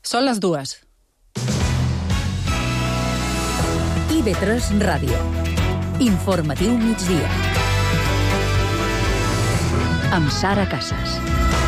Són les 2. IB3 Ràdio. Informatiu migdia. Amb Sara Casas.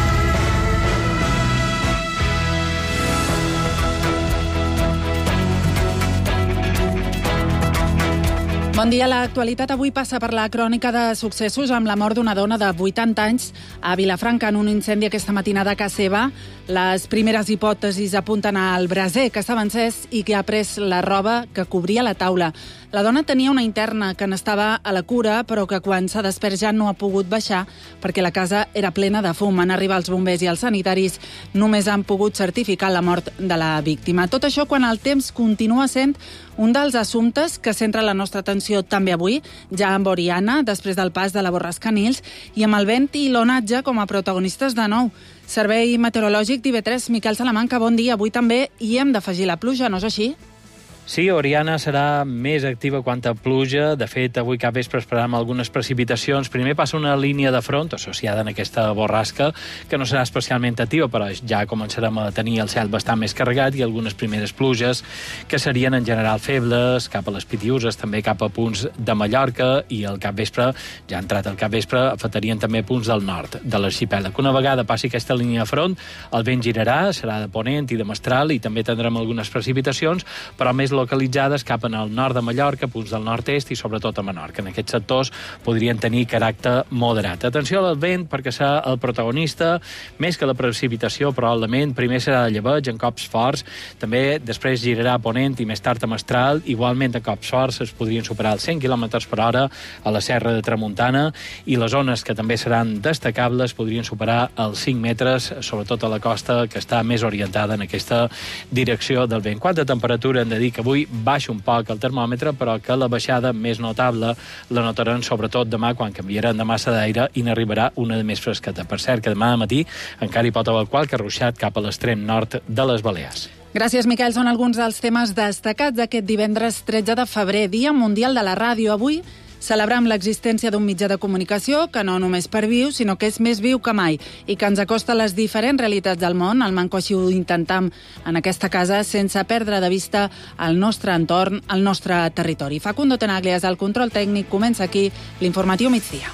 Bon dia. L'actualitat avui passa per la crònica de successos amb la mort d'una dona de 80 anys a Vilafranca en un incendi aquesta matinada a casa seva. Les primeres hipòtesis apunten al braser que s'ha encès i que ha pres la roba que cobria la taula. La dona tenia una interna que n'estava a la cura, però que quan s'ha despert ja no ha pogut baixar perquè la casa era plena de fum. En arribar els bombers i els sanitaris només han pogut certificar la mort de la víctima. Tot això quan el temps continua sent un dels assumptes que centra la nostra atenció també avui, ja amb Oriana, després del pas de la borrasca Nils, i amb el vent i l'onatge com a protagonistes de nou. Servei meteorològic d'IB3, Miquel Salamanca, bon dia. Avui també hi hem d'afegir la pluja, no és així? Sí, Oriana serà més activa quant a pluja. De fet, avui cap vespre esperam algunes precipitacions. Primer passa una línia de front associada en aquesta borrasca, que no serà especialment activa, però ja començarem a tenir el cel bastant més carregat i algunes primeres pluges que serien en general febles, cap a les Pitiüses, també cap a punts de Mallorca, i el capvespre, ja ha entrat el capvespre, afectarien també punts del nord de l'arxipèlag. Una vegada passi aquesta línia de front, el vent girarà, serà de ponent i de mestral, i també tindrem algunes precipitacions, però més localitzades cap en el nord de Mallorca, punts del nord-est i sobretot a Menorca. En aquests sectors podrien tenir caràcter moderat. Atenció al vent, perquè serà el protagonista, més que la precipitació, probablement. Primer serà de llebeig, en cops forts, també després girarà a ponent i més tard a mestral. Igualment, en cops forts es podrien superar els 100 km per hora a la Serra de Tramuntana, i les zones que també seran destacables podrien superar els 5 metres, sobretot a la costa, que està més orientada en aquesta direcció del vent. Quanta temperatura hem de dir que avui baixa un poc el termòmetre, però que la baixada més notable la notaran sobretot demà, quan canviaran de massa d'aire i n'arribarà una de més fresqueta. Per cert, que demà a matí encara hi pot haver qualque ruixat cap a l'extrem nord de les Balears. Gràcies, Miquel. Són alguns dels temes destacats d'aquest divendres 13 de febrer, Dia Mundial de la Ràdio. Avui celebram l'existència d'un mitjà de comunicació que no només perviu, sinó que és més viu que mai i que ens acosta a les diferents realitats del món. Al Manco així ho intentam en aquesta casa, sense perdre de vista el nostre entorn, el nostre territori. Facundo Tenaglias, el control tècnic. Comença aquí l'informatiu migdia.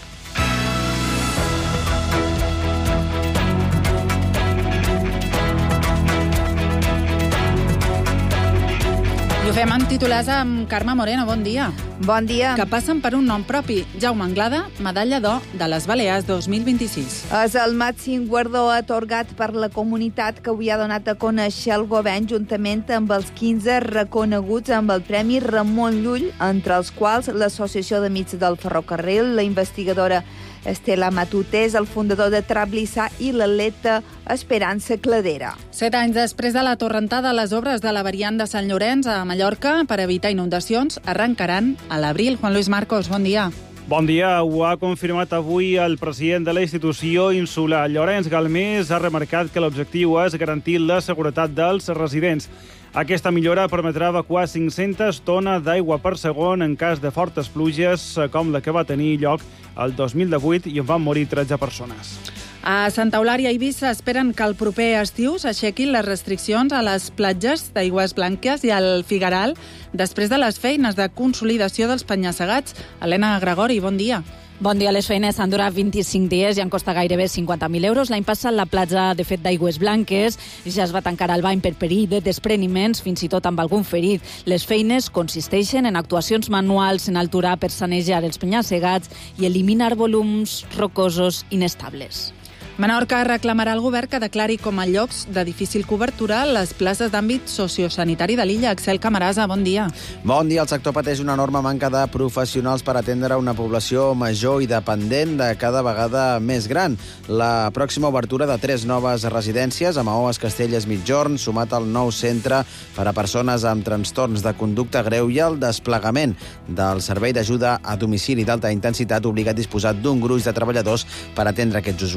I ho fem en titulars amb Carme Moreno. Bon dia. Bon dia. Que passen per un nom propi. Jaume Anglada, medalla d'or de les Balears 2026. És el màxim guardó atorgat per la comunitat que avui ha donat a conèixer el govern juntament amb els 15 reconeguts amb el Premi Ramon Llull, entre els quals l'Associació d'Amics del Ferrocarril, la investigadora Estela Matutés, el fundador de Trablissà i l'atleta Esperança Cladera. 7 anys després de la torrentada, les obres de la variant de Sant Llorenç a Mallorca per evitar inundacions arrencaran a l'abril. Juan Luis Marcos, bon dia. Bon dia. Ho ha confirmat avui el president de la institució insular. Llorenç Galmés ha remarcat que l'objectiu és garantir la seguretat dels residents. Aquesta millora permetrà evacuar 500 tones d'aigua per segon en cas de fortes pluges, com la que va tenir lloc el 2018 i en van morir 13 persones. A Santa Eulària i Eivissa esperen que el proper estiu s'aixequin les restriccions a les platges d'Aigües Blanques i al Figueral després de les feines de consolidació dels penya-segats. Helena Gregori, bon dia. Bon dia. Les feines han durat 25 dies i han costat gairebé 50.000 euros. L'any passat la platja, de fet, d'Aigües Blanques ja es va tancar al bany per perill de despreniments, fins i tot amb algun ferit. Les feines consisteixen en actuacions manuals en altura per sanejar els penya-segats i eliminar volums rocosos inestables. Menorca reclamarà al govern que declari com a llocs de difícil cobertura les places d'àmbit sociosanitari de l'illa. Axel Camarasa, bon dia. Bon dia. El sector pateix una enorme manca de professionals per atendre una població major i dependent de cada vegada més gran. La pròxima obertura de 3 noves residències a Maó, Castelles, Migjorn, sumat al nou centre per a persones amb trastorns de conducta greu i el desplegament del servei d'ajuda a domicili d'alta intensitat obliga a disposar d'un gruix de treballadors per atendre aquests usuaris. El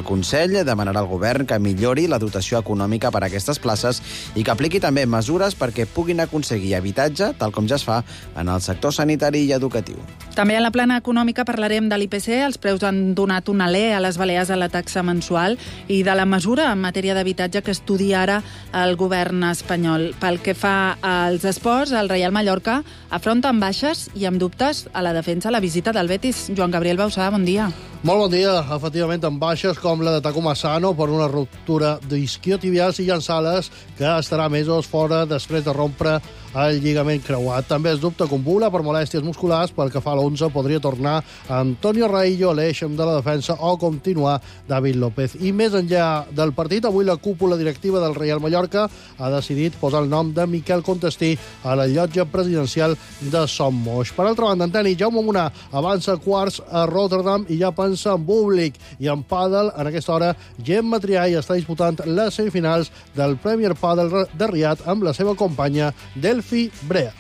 Consell demanarà al govern que millori la dotació econòmica per a aquestes places i que apliqui també mesures perquè puguin aconseguir habitatge, tal com ja es fa en el sector sanitari i educatiu. També en la plana econòmica parlarem de l'IPC. Els preus han donat un alè a les Balears a la taxa mensual i de la mesura en matèria d'habitatge que estudia ara el govern espanyol. Pel que fa als esports, el Reial Mallorca afronta amb baixes i amb dubtes a la defensa la visita del Betis. Joan Gabriel Bausà, bon dia. Molt bon dia. Efectivament, amb baixes com la de Takuma Asano per una ruptura d'isquiotibials i Llançales, que estarà mesos fora després de rompre el lligament creuat. També es dubta Kumbula per molèsties musculars. Pel que fa a l'11, podria tornar Antonio Raillo, l'eix de la defensa, o continuar David López. I més enllà del partit, avui la cúpula directiva del Reial Mallorca ha decidit posar el nom de Miquel Contestí a la llotja presidencial de Son Moix. Per altra banda, en tenis, Jaume Munà avança quarts a Rotterdam i ja pensa en públic. I en pàdel, en aquesta hora, Gemma Triay està disputant les semifinals del Premier Padel de Riad amb la seva companya Delphi Brea.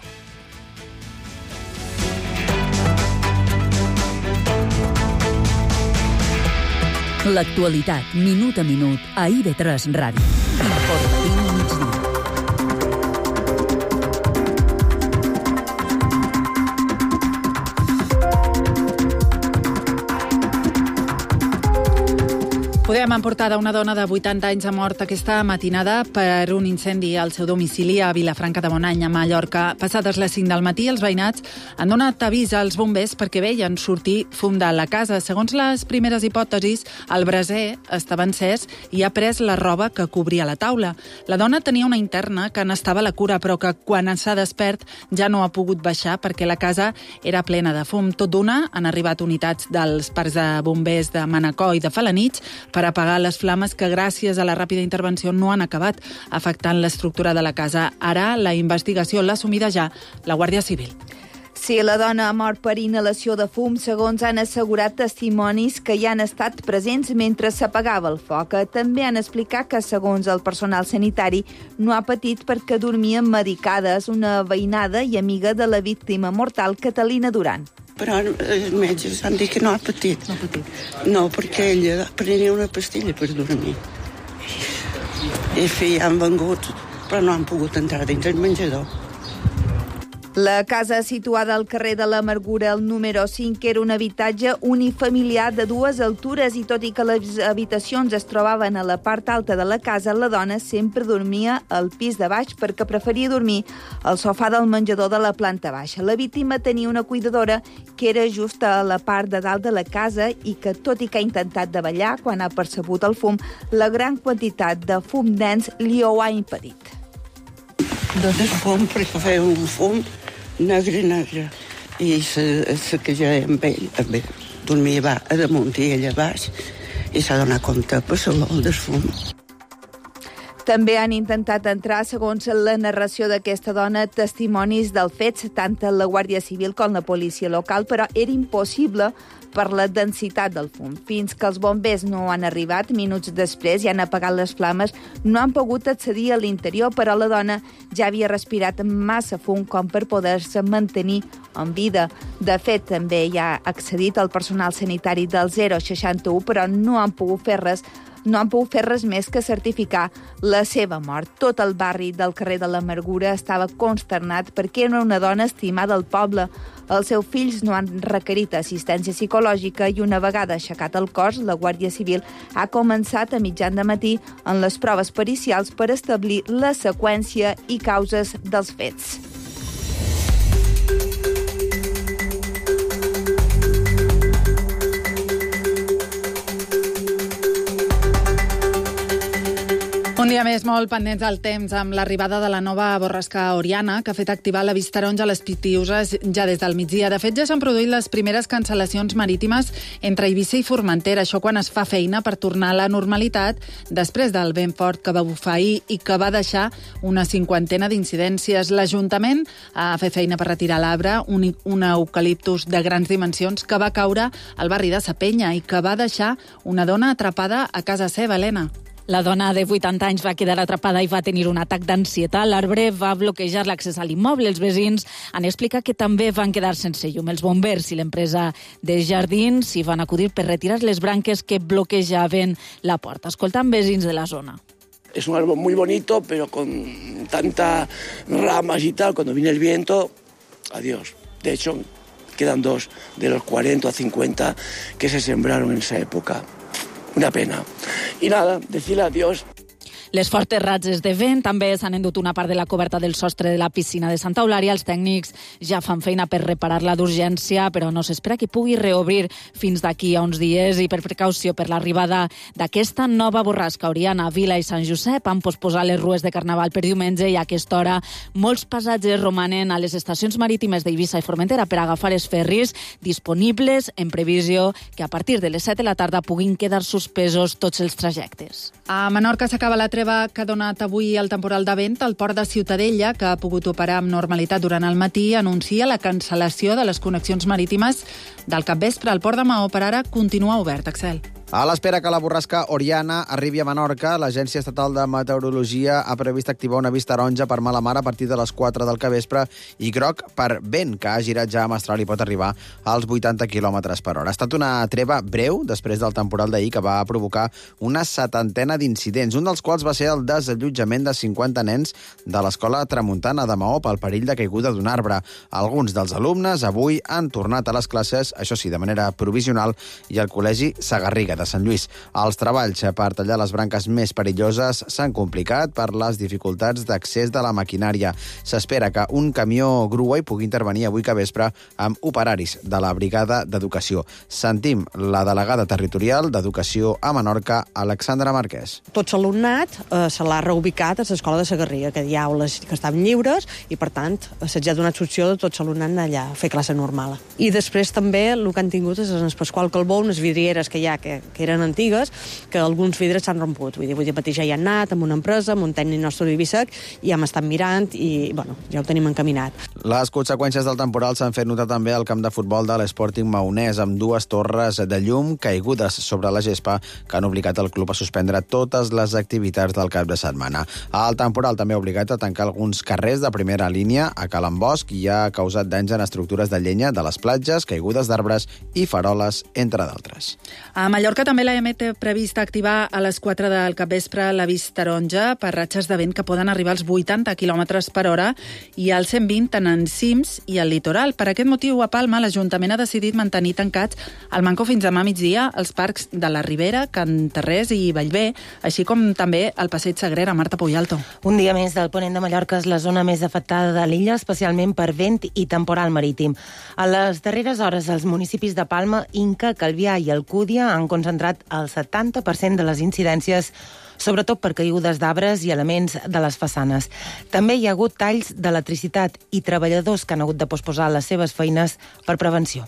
L'actualitat, minut a minut, a IB3 Ràdio. Informatiu migdia. Podem en portada una dona de 80 anys ha mort aquesta matinada per un incendi al seu domicili a Vilafranca de Bonany, a Mallorca. Passades les 5 del matí, els veïnats han donat avís als bombers perquè veien sortir fum de la casa. Segons les primeres hipòtesis, el braser estava encès i ha pres la roba que cobria la taula. La dona tenia una interna que n'estava a la cura, però que quan s'ha despert ja no ha pogut baixar perquè la casa era plena de fum. Tot d'una han arribat unitats dels parcs de bombers de Manacor i de Felanitx per apagar les flames que, gràcies a la ràpida intervenció, no han acabat afectant l'estructura de la casa. Ara la investigació l'ha assumida ja la Guàrdia Civil. Sí, la dona ha mort per inhalació de fum, segons han assegurat testimonis que hi han estat presents mentre s'apagava el foc. També han explicat que, segons el personal sanitari, no ha patit perquè dormia medicada. És una veïnada i amiga de la víctima mortal, Catalina Duran. Però els metges han dit que no ha patit. No, perquè ella prenia una pastilla per dormir. I han vengut, però no han pogut entrar dins el menjador. La casa situada al carrer de l'Amargura, el número 5, era un habitatge unifamiliar de 2 altures i tot i que les habitacions es trobaven a la part alta de la casa, la dona sempre dormia al pis de baix perquè preferia dormir al sofà del menjador de la planta baixa. La víctima tenia una cuidadora que era just a la part de dalt de la casa i que, tot i que ha intentat davallar quan ha percebut el fum, la gran quantitat de fum dens li ho ha impedit. Doncs el fum, perquè feia un fum negre. I saquejar amb ell. Dormia a damunt i ell a baix. I s'ha donat compte per l'olor del fum. També han intentat entrar, segons la narració d'aquesta dona, testimonis dels fets, tant la Guàrdia Civil com la policia local, però era impossible per la densitat del fum. Fins que els bombers no han arribat, minuts després, i han apagat les flames, no han pogut accedir a l'interior, però la dona ja havia respirat massa fum com per poder-se mantenir en vida. De fet, també hi ha accedit el personal sanitari del 061, però no han pogut fer res més que certificar la seva mort. Tot el barri del carrer de l'Amargura estava consternat perquè era una dona estimada al poble. Els seus fills no han requerit assistència psicològica i una vegada aixecat el cos, la Guàrdia Civil ha començat a mitjan de matí en les proves pericials per establir la seqüència i causes dels fets. Un dia més molt pendents del temps amb l'arribada de la nova borrasca Oriana, que ha fet activar la vista taronja a les Pitiüses ja des del migdia. De fet, ja s'han produït les primeres cancel·lacions marítimes entre Eivissa i Formentera. Això quan es fa feina per tornar a la normalitat després del vent fort que va bufar ahir i que va deixar una 50 d'incidències. L'Ajuntament ha fet feina per retirar l'arbre, un eucaliptus de grans dimensions que va caure al barri de Sapenya i que va deixar una dona atrapada a casa seva, Helena. La dona de 80 anys va quedar atrapada i va tenir un atac d'ansietat. L'arbre va bloquejar l'accés a l'immoble. Els veïns han explicat que també van quedar sense llum. Els bombers i l'empresa de jardins s'hi van acudir per retirar les branques que bloquejaven la porta. Escoltant veïns de la zona. Es un árbol muy bonito, pero con tantas ramas y tal, cuando viene el viento, adiós. De hecho, quedan 2 de los 40 o 50 que se sembraron en esa época. Una pena. Y nada, decirle adiós. Les fortes ratxes de vent també s'han endut una part de la coberta del sostre de la piscina de Santa Eulària. Els tècnics ja fan feina per reparar-la d'urgència, però no s'espera que pugui reobrir fins d'aquí a uns dies, i per precaució per l'arribada d'aquesta nova borrasca. Oriana, Vila i Sant Josep han posposat les rues de Carnaval per diumenge, i a aquesta hora molts passatgers romanen a les estacions marítimes d'Eivissa i Formentera per agafar els ferris disponibles, en previsió que a partir de les 7 de la tarda puguin quedar suspesos tots els trajectes. A Menorca s'acaba la treva que ha donat avui el temporal de vent. El port de Ciutadella, que ha pogut operar amb normalitat durant el matí, anuncia la cancel·lació de les connexions marítimes del capvespre. El port de Maó per ara continua obert, Axel. A l'espera que la borrasca Oriana arribi a Menorca, l'Agència Estatal de Meteorologia ha previst activar un avís taronja per mala mar a partir de les 4 del capvespre i groc per vent, que ha girat ja a mestral i pot arribar als 80 km per hora. Ha estat una treva breu després del temporal d'ahir, que va provocar una 70 d'incidents, un dels quals va ser el desallotjament de 50 nens de l'Escola Tramuntana de Maó pel perill de caiguda d'un arbre. Alguns dels alumnes avui han tornat a les classes, això sí, de manera provisional, i al Col·legi Sagarriga de Sant Lluís. Els treballs per tallar les branques més perilloses s'han complicat per les dificultats d'accés de la maquinària. S'espera que un camió grua hi pugui intervenir avui capvespre amb operaris de la Brigada d'Educació. Sentim la delegada territorial d'Educació a Menorca, Alexandra Marquès. Tot l'alumnat se l'ha reubicat a l'Escola de Sagarriga, que hi ha aules que estaven lliures i, per tant, se'ls ha donat opció de tot l'alumnat allà a fer classe normal. I després també el que han tingut és en Pasqual Calbó, unes vidrieres que hi ha que eren antigues, que alguns vidres s'han romput. Vull dir, avui mateix ja hi han anat amb una empresa, amb un tècnic nostre d'Eivissa, i hem estat mirant i, bueno, ja ho tenim encaminat. Les conseqüències del temporal s'han fet notar també al camp de futbol de l'Sporting Maonès, amb 2 torres de llum caigudes sobre la gespa que han obligat el club a suspendre totes les activitats del cap de setmana. El temporal també ha obligat a tancar alguns carrers de primera línia a Calambosc i ha causat danys en estructures de llenya de les platges, caigudes d'arbres i faroles, entre d'altres. A Mallorca també l'AEMET té previst activar a les 4 del capvespre l'avís taronja per ratxes de vent que poden arribar als 80 km per hora i als 120 tant en cims i al litoral. Per aquest motiu, a Palma, l'Ajuntament ha decidit mantenir tancats al Manco fins demà migdia els parcs de la Ribera, Can Terrés i Bellver, així com també el Passeig Sagrera. Marta Puyalto. Un dia més del ponent de Mallorca és la zona més afectada de l'illa, especialment per vent i temporal marítim. A les darreres hores, els municipis de Palma, Inca, Calvià i Alcúdia han concentrat el 70% de les incidències, sobretot per caigudes d'arbres i elements de les façanes. També hi ha hagut talls d'electricitat i treballadors que han hagut de posposar les seves feines per prevenció.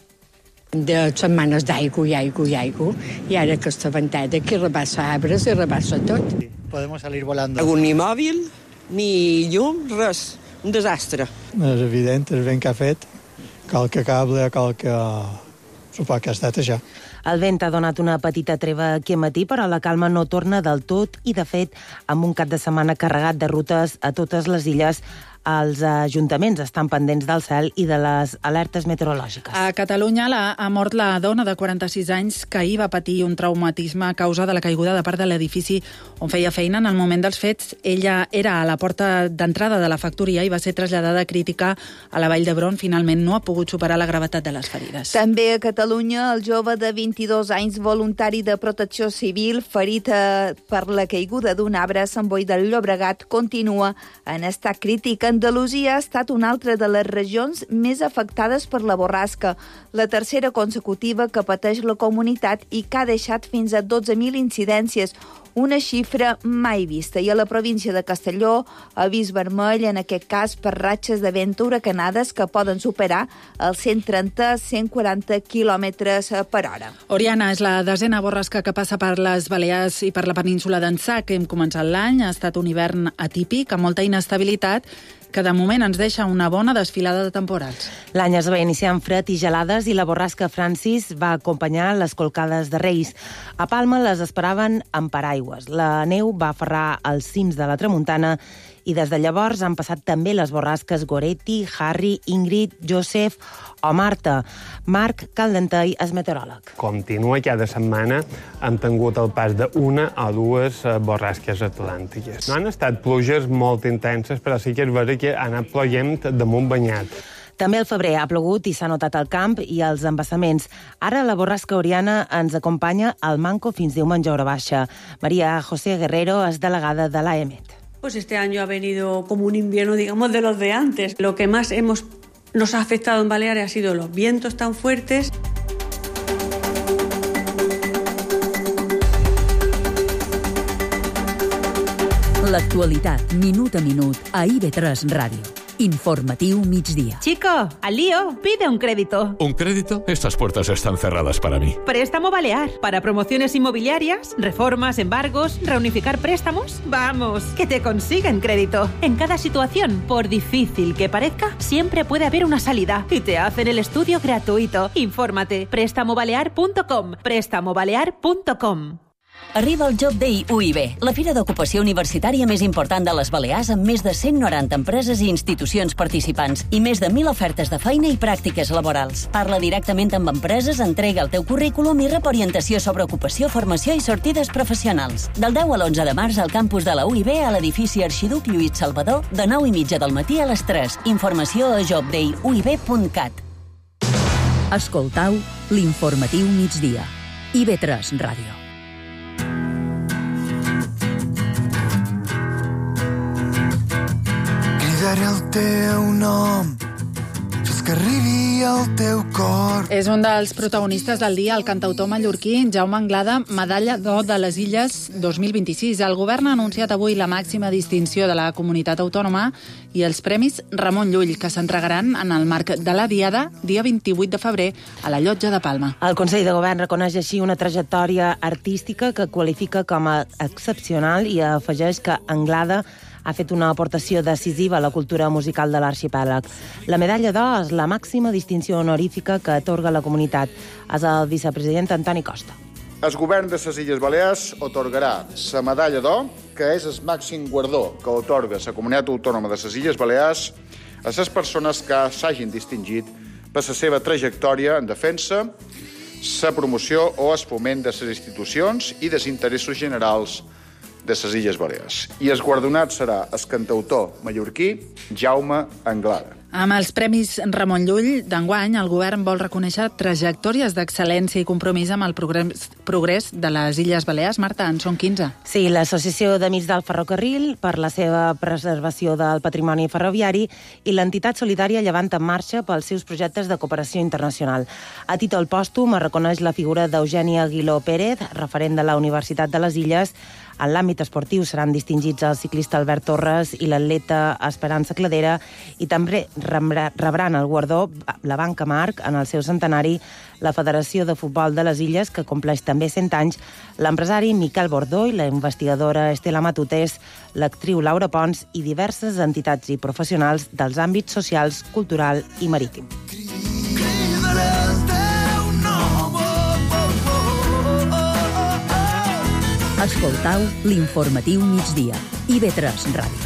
De setmanes d'aigua i aigua i aigua, i ara aquesta ventada que rebassa arbres i rebassa tot. Podemos salir volando. Ni mòbil, ni llum, res. Un desastre. És evident, el vent que ha fet, qualque cable, qualque sopar que ha estat això. El vent ha donat una petita treva aquí a matí, però la calma no torna del tot i, de fet, amb un cap de setmana carregat de rutes a totes les illes, els ajuntaments estan pendents del cel i de les alertes meteorològiques. A Catalunya ha mort la dona de 46 anys que ahir va patir un traumatisme a causa de la caiguda de part de l'edifici on feia feina. En el moment dels fets, ella era a la porta d'entrada de la factoria i va ser traslladada crítica a la Vall d'Hebron. Finalment no ha pogut superar la gravetat de les ferides. També a Catalunya, el jove de 22 anys, voluntari de Protecció Civil, ferit per la caiguda d'un arbre a Sant Boi del Llobregat, continua en estat crític. Andalusia ha estat una altra de les regions més afectades per la borrasca, la tercera consecutiva que pateix la comunitat i que ha deixat fins a 12.000 incidències, una xifra mai vista. I a la província de Castelló, avís vermell, en aquest cas per ratxes de vent huracanades que poden superar els 130-140 km per hora. Oriana és la desena borrasca que passa per les Balears i per la península d'Ençà, que hem començat l'any. Ha estat un hivern atípic, amb molta inestabilitat, que de moment ens deixa una bona desfilada de temporals. L'any es va iniciar amb fred i gelades i la borrasca Francis va acompanyar les colcades de Reis. A Palma les esperaven amb paraigües. La neu va aferrar als cims de la tramuntana i des de llavors han passat també les borrasques Goretti, Harry, Ingrid, Joseph o Marta. Marc Caldentei és meteoròleg. Continua cada setmana, hem tingut el pas d'una o dues borrasques atlàntiques. No han estat pluges molt intenses, però sí que és vera que ha anat ploient damunt banyat. També al febrer ha plogut i s'ha notat al camp i als embassaments. Ara la borrasca Oriana ens acompanya al Manco fins diumenge a hora baixa. María José Guerrero és delegada de l'AEMET. Pues este año ha venido como un invierno, digamos, de los de antes. Lo que más nos ha afectado en Baleares ha sido los vientos tan fuertes. L'actualitat, minut a minut, a IB3 Ràdio. Informatiu migdia. Chico, al lío, pide un crédito. ¿Un crédito? Estas puertas están cerradas para mí. Préstamo Balear. Para promociones inmobiliarias, reformas, embargos, reunificar préstamos. Vamos, que te consiguen crédito. En cada situación, por difícil que parezca, siempre puede haber una salida. Y te hacen el estudio gratuito. Infórmate. Préstamobalear.com. Préstamobalear.com. Arriba el Job Day UIB, la fira d'ocupació universitària més important de les Balears amb més de 190 empreses i institucions participants i més de 1.000 ofertes de feina i pràctiques laborals. Parla directament amb empreses, entrega el teu currículum i rep orientació sobre ocupació, formació i sortides professionals. Del 10 a l'11 de març al campus de la UIB a l'edifici Arxiduc Lluís Salvador de 9:30 del matí a les 3. Informació a jobdayuib.cat. Escoltau l'informatiu migdia. IB3 Ràdio. Cridaré el teu nom fins que arribi al teu cor. És un dels protagonistes del dia, el cantautor mallorquí Jaume Anglada, medalla d'or de les Illes 2026. El govern ha anunciat avui la màxima distinció de la comunitat autònoma i els Premis Ramon Llull, que s'entregaran en el marc de la Diada, dia 28 de febrer, a la Llotja de Palma. El Consell de Govern reconeix així una trajectòria artística que qualifica com a excepcional i afegeix que Anglada ha fet una aportació decisiva a la cultura musical de l'arxipèlag. La medalla d'or és la màxima distinció honorífica que atorga la comunitat. És el vicepresident Antoni Costa. El govern de les Illes Balears atorgarà la medalla d'or, que és el màxim guardó que atorga la comunitat autònoma de les Illes Balears a les persones que s'hagin distingit per la seva trajectòria en defensa, la promoció o el foment de les institucions i dels interessos generals de les Illes Balears. I el guardonat serà el cantautor mallorquí Jaume Anglada. Amb els Premis Ramon Llull d'enguany, el govern vol reconèixer trajectòries d'excel·lència i compromís amb el progrés de les Illes Balears. Marta, en són 15. Sí, l'Associació d'Amics del Ferrocarril per la seva preservació del patrimoni ferroviari i l'entitat solidària Llevant en Marxa pels seus projectes de cooperació internacional. A títol pòstum es reconeix la figura d'Eugènia Aguiló Pérez, referent de la Universitat de les Illes. En l'àmbit esportiu seran distingits el ciclista Albert Torres i l'atleta Esperança Cladera i també rebran el guardó la Banca Marc en el seu centenari, la Federació de Futbol de les Illes, que compleix també 100 anys, l'empresari Miquel Bordó i la investigadora Estela Matutés, l'actriu Laura Pons i diverses entitats i professionals dels àmbits socials, cultural i marítim. Escoltau l'informatiu migdia. IB3 Ràdio.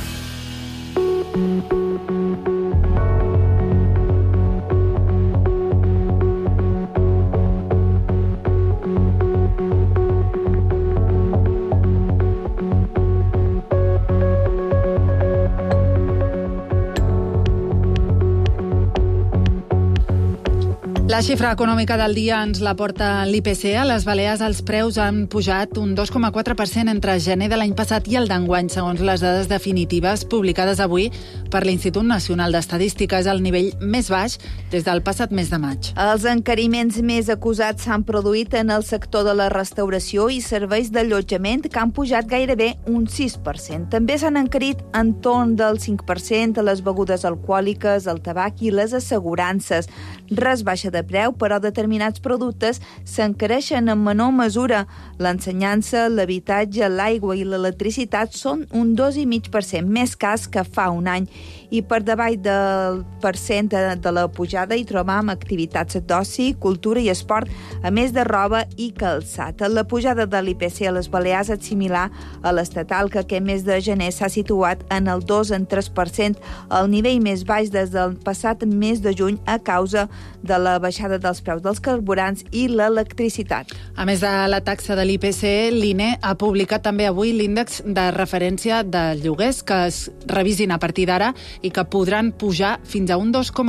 La xifra econòmica del dia ens la porta l'IPC. A les Balears els preus han pujat un 2,4% entre gener de l'any passat i el d'enguany, segons les dades definitives publicades avui per l'Institut Nacional d'Estadística. És el nivell més baix des del passat mes de maig. Els encariments més acusats s'han produït en el sector de la restauració i serveis d'allotjament, que han pujat gairebé un 6%. També s'han encarit en torn del 5% a les begudes alcohòliques, el tabac i les assegurances. Res baixa de preu, però determinats productes s'encareixen en menor mesura. L'ensenyança, l'habitatge, l'aigua i l'electricitat són un 2,5% més cars que fa un any. I per davall del percent de la pujada hi trobam activitats d'oci, cultura i esport, a més de roba i calçat. La pujada de l'IPC a les Balears és similar a l'estatal, que aquest mes de gener s'ha situat en el 2,3%, el nivell més baix des del passat mes de juny a causa de la baixada dels preus dels carburants i l'electricitat. A més de la taxa de l'IPC, l'INE ha publicat també avui l'índex de referència de lloguers que es revisin a partir d'ara i que podran pujar fins a un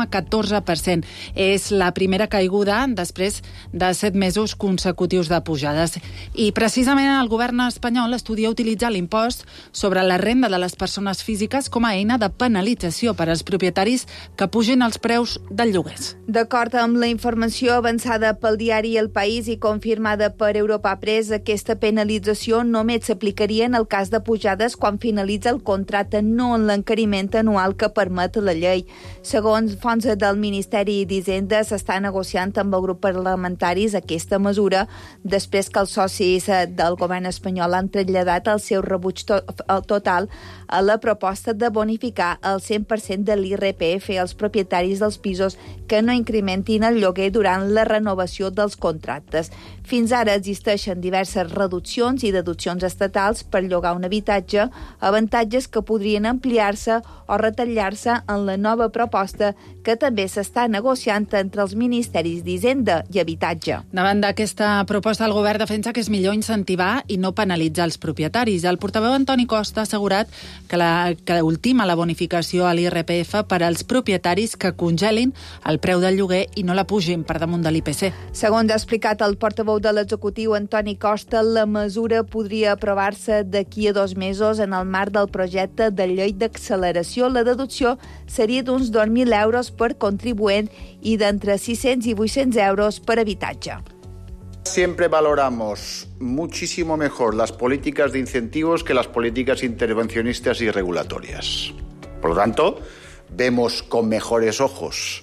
2,14%. És la primera caiguda després de 7 mesos consecutius de pujades. I precisament el govern espanyol estudia utilitzar l'impost sobre la renda de les persones físiques com a eina de penalització per als propietaris que pugin els preus dels lloguers. D'acord amb la informació avançada pel diari El País i confirmada per Europa Press, aquesta penalització només s'aplicaria en el cas de pujades quan finalitza el contracte, no en l'encariment anual que permet la llei. Segons fonts del Ministeri d'Hisenda, s'està negociant amb el grup parlamentaris aquesta mesura després que els socis del govern espanyol han traslladat el seu rebuig total a la proposta de bonificar el 100% de l'IRPF als propietaris dels pisos que no incrementin el lloguer durant la renovació dels contractes. Fins ara existeixen diverses reduccions i deduccions estatals per llogar un habitatge, avantatges que podrien ampliar-se o retallar-se en la nova proposta que també s'està negociant entre els ministeris d'Hisenda i Habitatge. Davant d'aquesta proposta, el govern defensa que és millor incentivar i no penalitzar els propietaris. El portaveu Antoni Costa ha assegurat que ultima la bonificació a l'IRPF per als propietaris que congelin el preu del lloguer i no la pugin per damunt de l'IPC. Segons ha explicat el portaveu de l'executiu Antoni Costa, la mesura podria aprovar-se d'aquí a 2 mesos en el marc del projecte de llei d'acceleració. La deducció seria d'uns 2.000 euros per contribuent i d'entre 600 i 800 euros per habitatge. Siempre valoramos muchísimo mejor las políticas de incentivos que las políticas intervencionistas y regulatorias. Por lo tanto, vemos con mejores ojos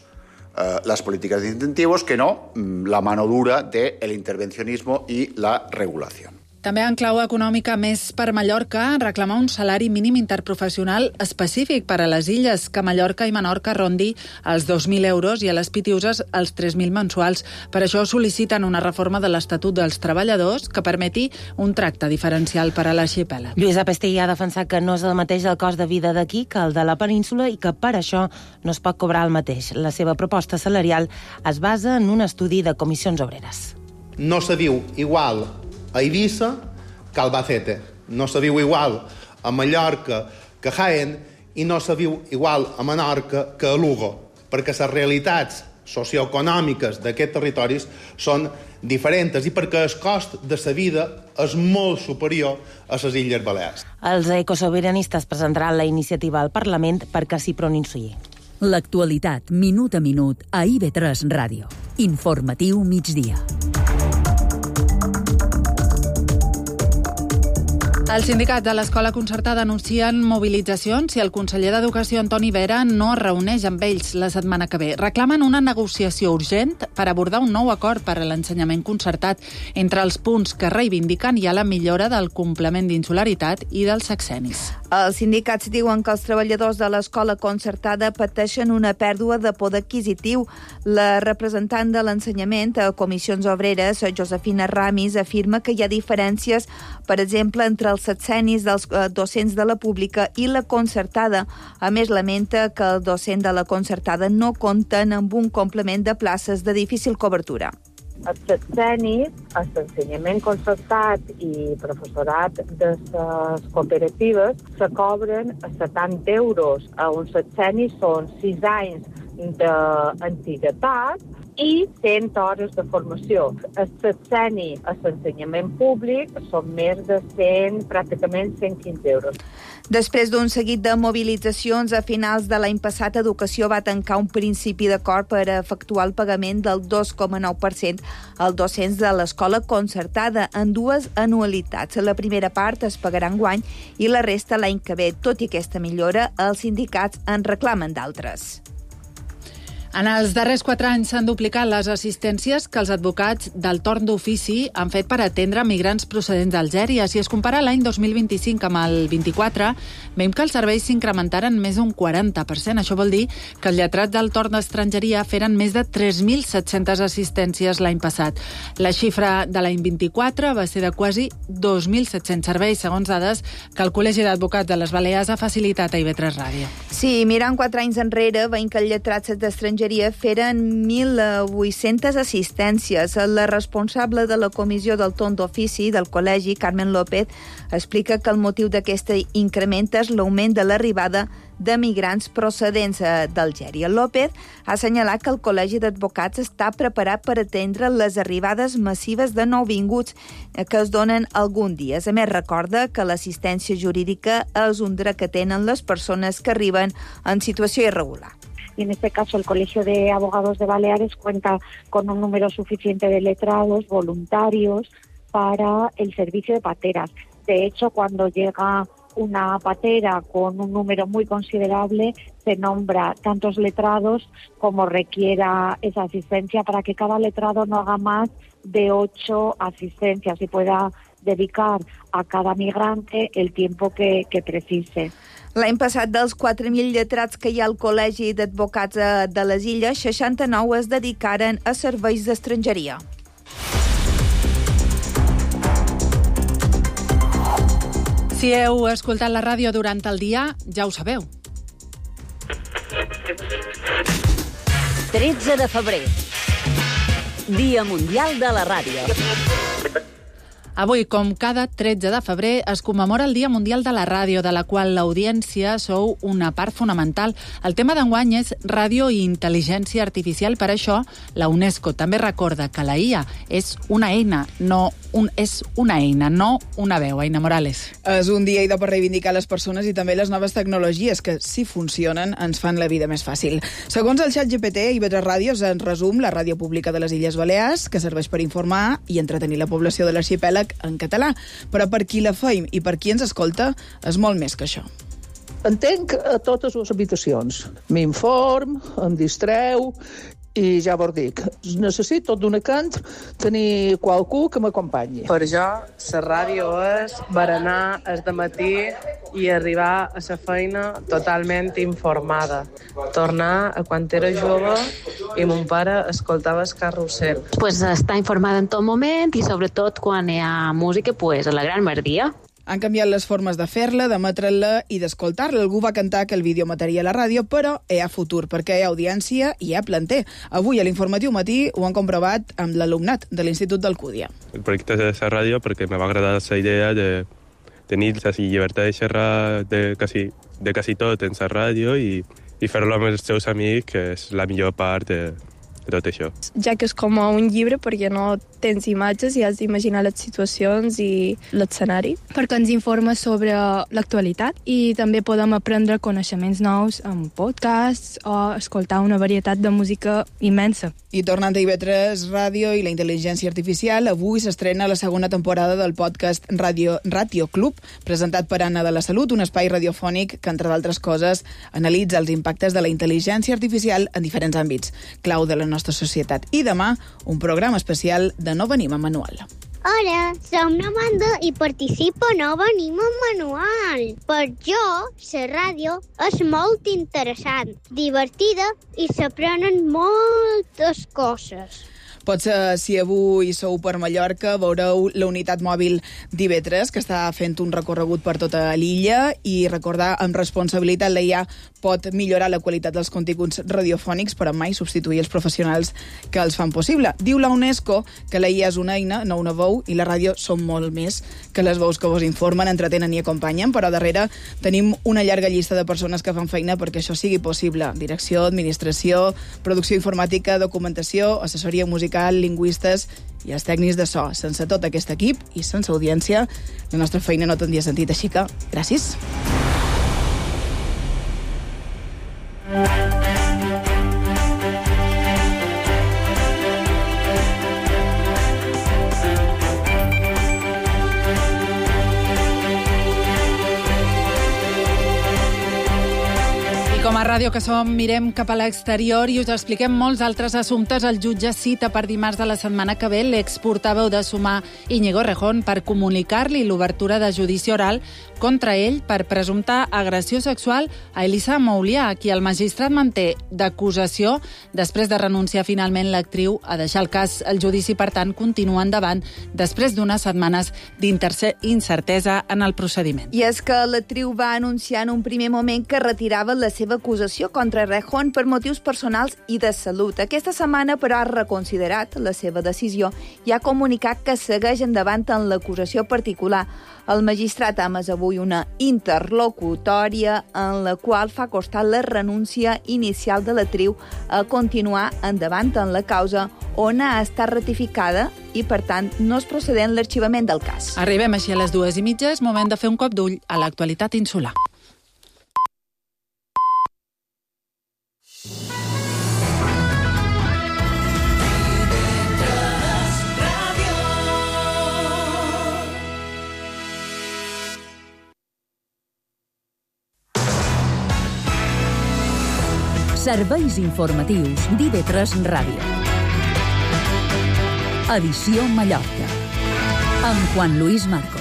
las políticas de incentivos que no la mano dura del intervencionismo y la regulación. També en clau econòmica, més per Mallorca, reclamar un salari mínim interprofessional específic per a les illes, que Mallorca i Menorca rondi els 2.000 euros i a les Pitiuses els 3.000 mensuals. Per això sol·liciten una reforma de l'Estatut dels Treballadors que permeti un tracte diferencial per a l'arxipèlag. Lluïsa Pestell ha defensat que no és el mateix el cost de vida d'aquí que el de la península i que per això no es pot cobrar el mateix. La seva proposta salarial es basa en un estudi de comissions obreres. No se viu igual a Eivissa que a Albacete, no se viu igual a Mallorca que a Jaén i no se viu igual a Menorca que a Lugo, perquè les realitats socioeconòmiques d'aquests territoris són diferents i perquè el cost de la vida és molt superior a les Illes Balears. Els ecosobiranistes presentaran la iniciativa al Parlament perquè s'hi pronunciï. L'actualitat, minut a minut, a IB3 Ràdio. Informatiu migdia. Els sindicats de l'escola concertada anuncien mobilitzacions si el conseller d'Educació, Antoni Vera, no es reuneix amb ells la setmana que ve. Reclamen una negociació urgent per abordar un nou acord per a l'ensenyament concertat. Entre els punts que reivindiquen hi ha la millora del complement d'insularitat i dels sexennis. Els sindicats diuen que els treballadors de l'escola concertada pateixen una pèrdua de poder adquisitiu. La representant de l'ensenyament a Comissions Obreres, Josefina Ramis, afirma que hi ha diferències, per exemple, entre els sexennis dels docents de la pública i la concertada. A més, lamenta que els docents de la concertada no compten amb un complement de places de difícil cobertura. Els sexennis, l'ensenyament concertat i professorat de les cooperatives se cobren a 70 euros. Un sexenni són 6 anys d'antiguitat i 100 hores de formació. El sexenni a l'ensenyament públic són més de 100, pràcticament 115 euros. Després d'un seguit de mobilitzacions, a finals de l'any passat, Educació va tancar un principi d'acord per efectuar el pagament del 2,9% als docents de l'escola concertada en 2 anualitats. La primera part es pagarà enguany i la resta l'any que ve. Tot i aquesta millora, els sindicats en reclamen d'altres. En els darrers 4 anys s'han duplicat les assistències que els advocats del torn d'ofici han fet per atendre migrants procedents d'Algèria. Si es compara l'any 2025 amb el 24, veiem que els serveis s'incrementaren més d'un 40%. Això vol dir que els lletrats del torn d'estrangeria feren més de 3.700 assistències l'any passat. La xifra de l'any 24 va ser de quasi 2.700 serveis, segons dades que el Col·legi d'Advocats de les Balears ha facilitat a IB3 Ràdio. Sí, mirant 4 anys enrere, veiem que els lletrats d'estrangeria feren 1.800 assistències. La responsable de la comissió del torn d'ofici del col·legi, Carmen López, explica que el motiu d'aquest increment és l'augment de l'arribada de migrants procedents d'Algèria. López ha assenyalat que el Col·legi d'Advocats està preparat per atendre les arribades massives de nouvinguts que es donen algun dia. A més, recorda que l'assistència jurídica és un dret que tenen les persones que arriben en situació irregular. Y en este caso el Colegio de Abogados de Baleares cuenta con un número suficiente de letrados voluntarios para el servicio de pateras. De hecho, cuando llega una patera con un número muy considerable, se nombra tantos letrados como requiera esa asistencia para que cada letrado no haga más de 8 asistencias y pueda dedicar a cada migrante el tiempo que precise. L'any passat, dels 4.000 lletrats que hi ha al Col·legi d'Advocats de les Illes, 69 es dedicaren a serveis d'estrangeria. Si heu escoltat la ràdio durant el dia, ja ho sabeu. 13 de febrer. Dia Mundial de la Ràdio. Avui, com cada 13 de febrer, es commemora el Dia Mundial de la Ràdio, de la qual l'audiència sou una part fonamental. El tema d'enguany és ràdio i intel·ligència artificial. Per això, la UNESCO també recorda que la IA és una eina, no una veu. Aina Morales. És un dia idò per reivindicar les persones i també les noves tecnologies que, si funcionen, ens fan la vida més fàcil. Segons el ChatGPT, IB3 Ràdio és, en resum, la ràdio pública de les Illes Balears, que serveix per informar i entretenir la població de l'arxipèlag en català, però per qui la feim i per qui ens escolta és molt més que això. Entenc a totes les habitacions. M'inform, em distreu i ja vos dic, necessito d'una cant tenir qualcú que m'acompanyi. Per jo, la ràdio és berenar el dematí i arribar a la feina totalment informada. Tornar a quan era jove i mon pare escoltava el carrusel. Pues estar informada en tot moment i sobretot quan hi ha música, pues a la gran merdia. Han canviat les formes de fer-la, d'emetre-la i d'escoltar-la. Algú va cantar que el vídeo mataria a la ràdio, però hi ha futur, perquè hi ha audiència i hi ha planter. Avui, a l'Informatiu Matí, ho han comprovat amb l'alumnat de l'Institut d'Alcúdia. El projecte de la ràdio perquè me va agradar la idea de tenir la llibertat de xerrar de quasi tot en la ràdio i fer-lo amb els seus amics, que és la millor part de tot això. Ja que és com un llibre, perquè no tens imatges i has d'imaginar les situacions i l'escenari. Perquè ens informa sobre l'actualitat i també podem aprendre coneixements nous en podcasts o escoltar una varietat de música immensa. I tornant a IB3 Ràdio i la intel·ligència artificial, avui s'estrena la segona temporada del podcast Ratio Club, presentat per Anna de la Salut, un espai radiofònic que, entre d'altres coses, analitza els impactes de la intel·ligència artificial en diferents àmbits, clau de la nostra societat. I demà, un programa especial de No venim a manual. Hola, som Amanda i participo a No venim a manual. Per jo, la ràdio és molt interessant, divertida i s'aprenen moltes coses. Potser, si avui sou per Mallorca, veureu la unitat mòbil d'IB3, que està fent un recorregut per tota l'illa, i recordar amb responsabilitat la IA pot millorar la qualitat dels continguts radiofònics, però mai substituir els professionals que els fan possible. Diu la UNESCO que la IA és una eina, no una veu, i la ràdio són molt més que les veus que vos informen, entretenen i acompanyen, però darrere tenim una llarga llista de persones que fan feina perquè això sigui possible. Direcció, administració, producció informàtica, documentació, assessoria musical, lingüistes i els tècnics de so. Sense tot aquest equip i sense audiència, la nostra feina no tindria sentit, així que gràcies. Com a Ràdio que som, mirem cap a l'exterior i us expliquem molts altres assumptes. El jutge cita per dimarts de la setmana que ve l'exportaveu de Sumar, Íñigo Rejón, per comunicar-li l'obertura de judici oral contra ell per presumpta agressió sexual a Elisa Moulià, a qui el magistrat manté d'acusació després de renunciar finalment l'actriu a deixar el cas. El judici, per tant, continua endavant després d'unes setmanes d'incertesa en el procediment. I és que l'actriu va anunciar en un primer moment que retirava la seva acusació contra Rejón per motius personals i de salut. Aquesta setmana, però, ha reconsiderat la seva decisió i ha comunicat que segueix endavant en l'acusació particular. El magistrat ha emès avui una interlocutòria en la qual fa constar la renúncia inicial de l'actriu a continuar endavant en la causa, on ha estat ratificada i, per tant, no és procedent l'arxivament del cas. Arribem així a les 2:30, és moment de fer un cop d'ull a l'actualitat insular. Serveis informatius d'IV3 Ràdio. Edició Mallorca. Amb Juan Luis Marcos.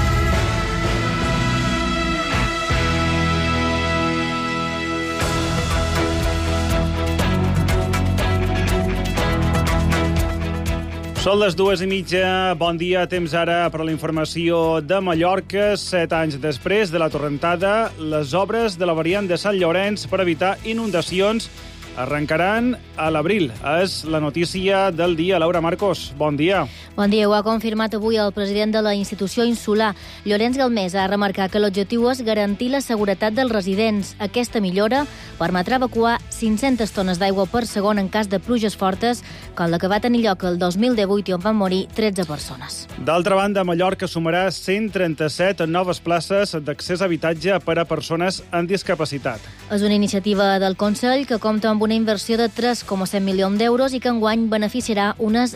Són les 2:30, bon dia, temps ara per a la informació de Mallorca. 7 anys després de la torrentada, les obres de la variant de Sant Llorenç per evitar inundacions arrencaran a l'abril. És la notícia del dia. Laura Marcos, bon dia. Bon dia. Ho ha confirmat avui el president de la institució insular. Llorenç Galmés ha remarcat que l'objectiu és garantir la seguretat dels residents. Aquesta millora permetrà evacuar 500 tones d'aigua per segon en cas de pluges fortes, com la que va tenir lloc el 2018 i on van morir 13 persones. D'altra banda, Mallorca sumarà 137 noves places d'accés a habitatge per a persones amb discapacitat. És una iniciativa del Consell que compta amb una inversió de 3,7 milions d'euros i que enguany beneficiarà unes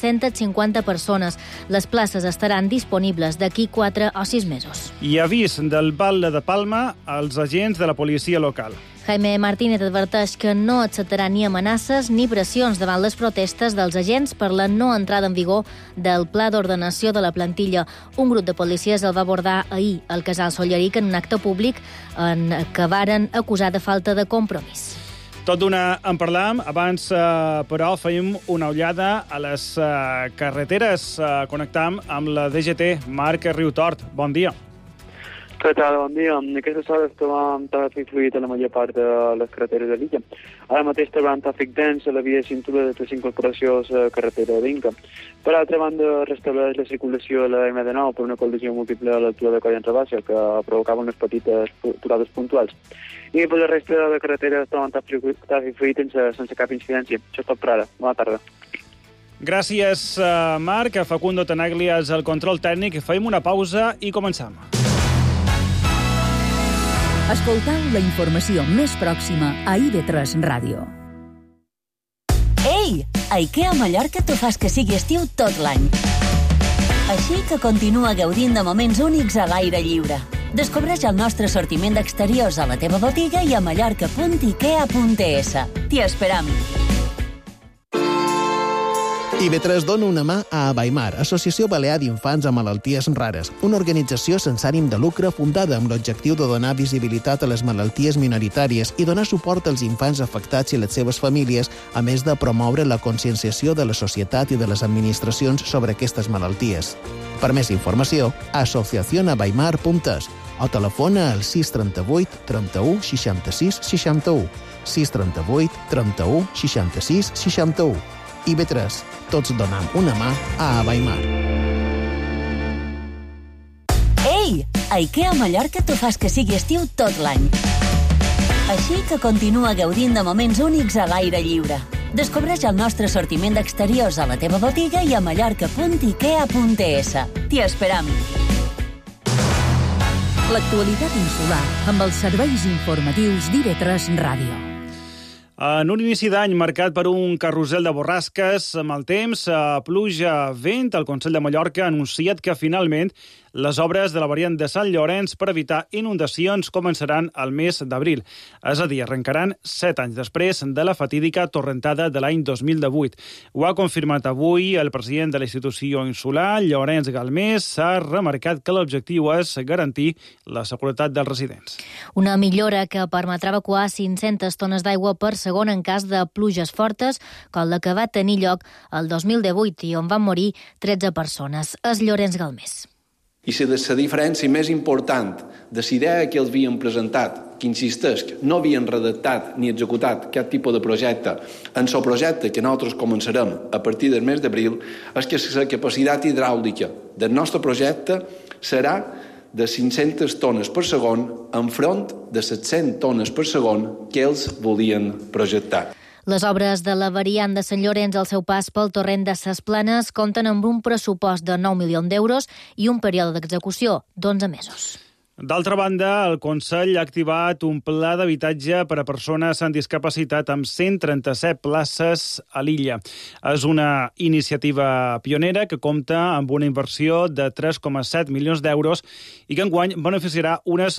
250 persones. Les places estaran disponibles d'aquí 4 o 6 mesos. I avís del Batlle de Palma als agents de la policia local. Jaime Martínez adverteix que no acceptarà ni amenaces ni pressions davant les protestes dels agents per la no entrada en vigor del pla d'ordenació de la plantilla. Un grup de policies el va abordar ahir al casal Solleric en un acte públic en què varen acusar de falta de compromís. Tot d'una en parlam. Abans, però, fèiem una ullada a les carreteres. Connectam amb la DGT. Marc Riutort, bon dia. Què tal? Bon dia. Aquestes hores trobam tràfic fluid a la major part de les carreteres de l'illa. Ara mateix trobam tràfic dens a la via de cintura de 3 incorporacions a carretera d'Inca. Per altra banda, restableix la circulació a la M19 per una col·lisió múltiple a l'altura de Coll Rabassa que provocava unes petites aturades puntuals. I per la resta de carreteres trobam tràfic fluid sense cap incidència. Això és tot per ara. Bona tarda. Gràcies, Marc. Facundo Tenaglia és el control tècnic. Fem una pausa i començam. Escoltau la informació més pròxima a IV3 Ràdio. Ei! A IKEA Mallorca t'ho fas que sigui estiu tot l'any. Així que continua gaudint de moments únics a l'aire lliure. Descobreix el nostre assortiment d'exteriors a la teva botiga i a mallorca.ikea.es. T'hi esperam! IV3 dona una mà a Abaimar, Associació Balear d'Infants amb Malalties Rares, una organització sense ànim de lucre fundada amb l'objectiu de donar visibilitat a les malalties minoritàries i donar suport als infants afectats i les seves famílies, a més de promoure la conscienciació de la societat i de les administracions sobre aquestes malalties. Per més informació, asociacionabaimar.es o telefona al 638 31 66 61, 638 31 66 61. IV3, tots donam una mà a Abaimar. Ei! A IKEA Mallorca t'ho fas que sigui estiu tot l'any. Així que continua gaudint de moments únics a l'aire lliure. Descobreix el nostre assortiment d'exteriors a la teva botiga i a mallorca.ikea.es. T'hi esperam! L'actualitat insular amb els serveis informatius d'IV3 Ràdio. En un inici d'any marcat per un carrusel de borrasques, amb el temps, pluja, vent, el Consell de Mallorca ha anunciat que finalment les obres de la variant de Sant Llorenç per evitar inundacions començaran al mes d'abril. És a dir, arrencaran 7 anys després de la fatídica torrentada de l'any 2018. Ho ha confirmat avui el president de la institució insular, Llorenç Galmés. S'ha remarcat que l'objectiu és garantir la seguretat dels residents. Una millora que permetrà evacuar 500 tones d'aigua per segon en cas de pluges fortes, com la que va tenir lloc el 2018 i on van morir 13 persones. És Llorenç Galmés. I la diferència més important de la idea que els havien presentat, que insisteix que no havien redactat ni executat cap tipus de projecte en el projecte que nosaltres començarem a partir del mes d'abril, és que la capacitat hidràulica del nostre projecte serà de 500 tones per segon enfront de 700 tones per segon que ells volien projectar. Les obres de la variant de Sant Llorenç al seu pas pel torrent de Ses Planes compten amb un pressupost de 9 milions d'euros i un període d'execució d'11 mesos. D'altra banda, el Consell ha activat un pla d'habitatge per a persones amb discapacitat amb 137 places a l'illa. És una iniciativa pionera que compta amb una inversió de 3,7 milions d'euros i que enguany beneficiarà unes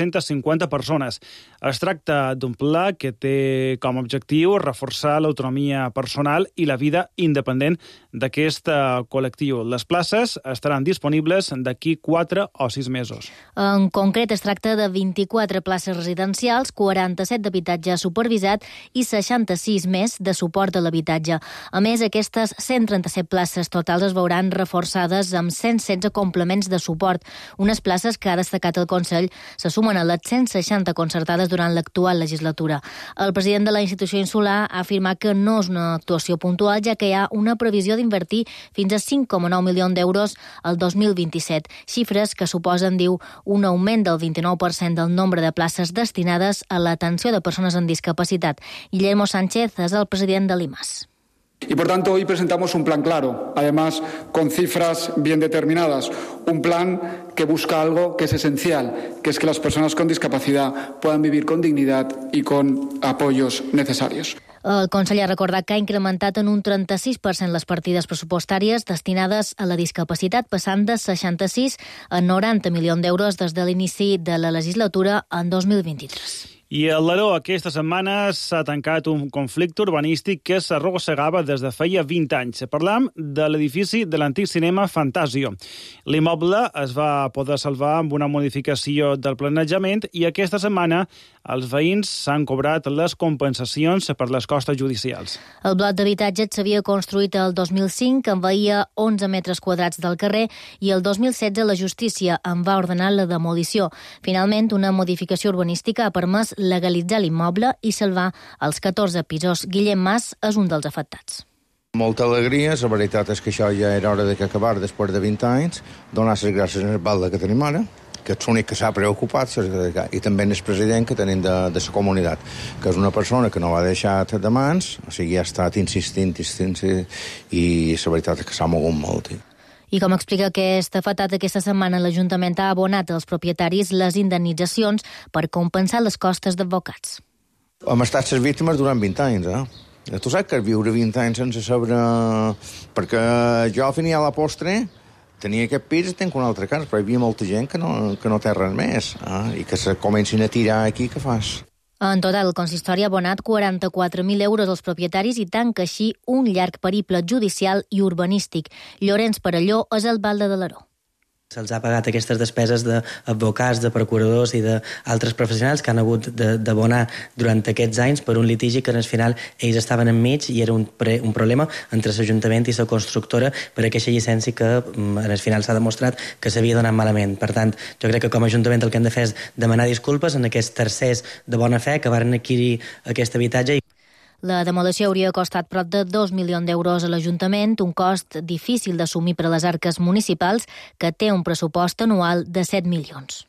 250 persones. Es tracta d'un pla que té com a objectiu reforçar l'autonomia personal i la vida independent d'aquest col·lectiu. Les places estaran disponibles d'aquí 4 o 6 mesos. En concret, es tracta de 24 places residencials, 47 d'habitatge supervisat i 66 més de suport a l'habitatge. A més, aquestes 137 places totals es veuran reforçades amb 116 complements de suport. Unes places que ha destacat el Consell se sumen a les 160 concertades durant l'actual legislatura. El president de la institució insular ha afirmat que no és una actuació puntual, ja que hi ha una previsió d'invertir fins a 5,9 milions d'euros al 2027, xifres que suposen, diu, un augment del 29% del nombre de places destinades a l'atenció de persones amb discapacitat. Guillermo Sánchez és el president de l'IMAS. Y por tanto hoy presentamos un plan claro, además con cifras bien determinadas, un plan que busca algo que es esencial, que es que las personas con discapacidad puedan vivir con dignidad y con apoyos necesarios. El Consell ha recordat que ha incrementat en un 36% les partides pressupostàries destinades a la discapacitat, passant de 66 a 90 milions d'euros des de l'inici de la legislatura en 2023. I a l'Aró aquesta setmana s'ha tancat un conflicte urbanístic que s'arrossegava des de feia 20 anys. Parlam de l'edifici de l'antic cinema Fantasio. L'immoble es va poder salvar amb una modificació del planejament i aquesta setmana els veïns s'han cobrat les compensacions per les costes judicials. El bloc d'habitatge s'havia construït el 2005, envaïa 11 metres quadrats del carrer i el 2016 la justícia en va ordenar la demolició. Finalment, una modificació urbanística ha permès legalitzar l'immoble i salvar els 14 pisos. Guillem Mas és un dels afectats. Molta alegria, la veritat és que això ja era hora d'acabar després de 20 anys, donar les gràcies al alcalde que tenim ara, que és l'únic que s'ha preocupat, i també el president que tenim de la comunitat, que és una persona que no l'ha deixat de mans, o sigui, ha estat insistint, i la veritat és que s'ha mogut molt. I com explica aquest afectat, aquesta setmana l'Ajuntament ha abonat als propietaris les indemnitzacions per compensar les costes d'advocats. Hem estat les víctimes durant 20 anys, Tu saps que viure 20 anys sense saber... Perquè jo, al final, a la postre, tenia aquest pis i tenc una altra casa, però hi havia molta gent que no té res més, i que se comencin a tirar aquí, què fas? En total, el consistori ha abonat 44.000 euros als propietaris i tanca així un llarg periple judicial i urbanístic. Llorenç Perelló és alcalde de l'Aró. Se'ls ha pagat aquestes despeses d'advocats, de procuradors i d'altres professionals que han hagut d'abonar durant aquests anys per un litigi que al final ells estaven enmig i era un problema entre l'Ajuntament i la constructora per aquesta llicència que al final s'ha demostrat que s'havia donat malament. Per tant, jo crec que com a Ajuntament el que hem de fer és demanar disculpes en aquests tercers de bona fe que varen adquirir aquest habitatge. La demolició hauria costat prop de 2 milions d'euros a l'Ajuntament, un cost difícil d'assumir per a les arques municipals, que té un pressupost anual de 7 milions.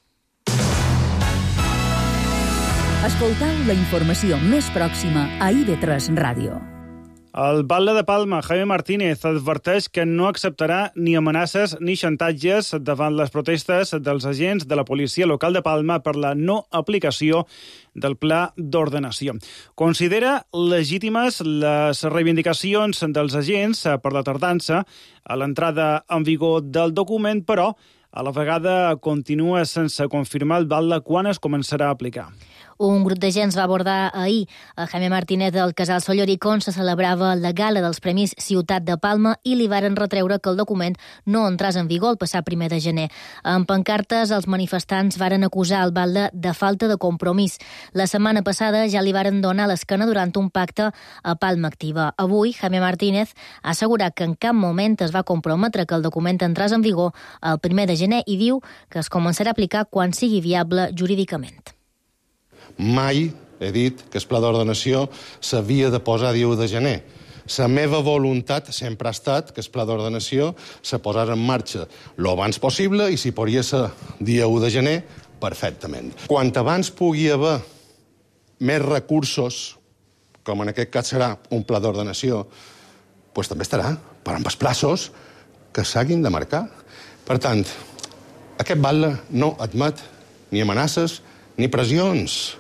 Escoltau la informació més pròxima a IB3 Ràdio. El batlle de Palma, Jaime Martínez, adverteix que no acceptarà ni amenaces ni xantatges davant les protestes dels agents de la policia local de Palma per la no aplicació del pla d'ordenació. Considera legítimes les reivindicacions dels agents per la tardança a l'entrada en vigor del document, però a la vegada continua sense confirmar el batlle quan es començarà a aplicar. Un grup d'agents va abordar ahir a Jaime Martínez del Casal Solleric, on se celebrava la gala dels Premis Ciutat de Palma, i li varen retreure que el document no entrés en vigor el passat 1 de gener. En pancartes, els manifestants varen acusar el batlle de falta de compromís. La setmana passada ja li varen donar l'esquena durant un pacte a Palma Activa. Avui, Jaime Martínez ha assegurat que en cap moment es va comprometre que el document entrés en vigor el 1 de gener i diu que es començarà a aplicar quan sigui viable jurídicament. Mai he dit que el pla d'ordenació s'havia de posar dia 1 de gener. La meva voluntat sempre ha estat que el pla d'ordenació se posés en marxa lo abans possible i si podria ser dia 1 de gener, perfectament. Quant abans pugui haver més recursos, com en aquest cas serà un pla d'ordenació, doncs també estarà, però amb els plaços que s'hagin de marcar. Per tant, aquest batlle no admet ni amenaces ni pressions.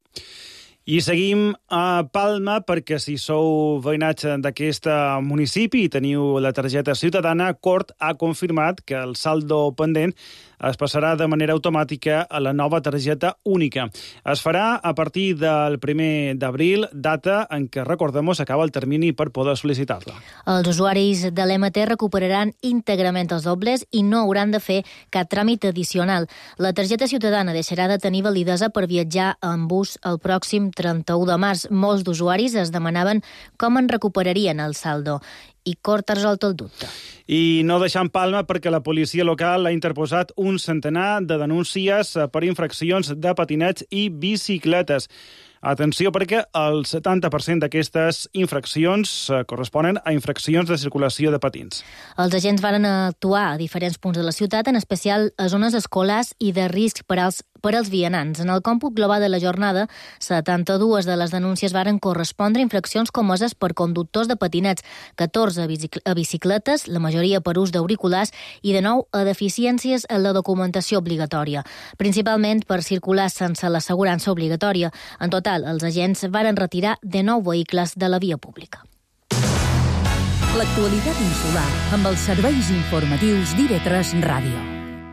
I seguim a Palma perquè si sou veïnats d'aquest municipi i teniu la targeta ciutadana, Cort ha confirmat que el saldo pendent es passarà de manera automàtica a la nova targeta única. Es farà a partir del 1 d'abril, data en què, recordem-ho, acaba el termini per poder sol·licitar-la. Els usuaris de l'EMT recuperaran íntegrament els dobles i no hauran de fer cap tràmit addicional. La targeta ciutadana deixarà de tenir validesa per viatjar en bus el pròxim 31 de març. Molts d'usuaris es demanaven com en recuperarien el saldo. I Cort ha resolt el dubte. I no deixant Palma perquè la policia local ha interposat un centenar de denúncies per infraccions de patinets i bicicletes. Atenció, perquè el 70% d'aquestes infraccions corresponen a infraccions de circulació de patins. Els agents van actuar a diferents punts de la ciutat, en especial a zones escolars i de risc per als vianants. En el còmput global de la jornada, 72 de les denúncies varen correspondre a infraccions comeses per conductors de patinets, 14 a bicicletes, la majoria per ús d'auriculars, i de 9 a deficiències en la documentació obligatòria, principalment per circular sense l'assegurança obligatòria. En total, els agents varen retirar 19 vehicles de la via pública. L'actualitat insular amb els serveis informatius d'IV3 Ràdio.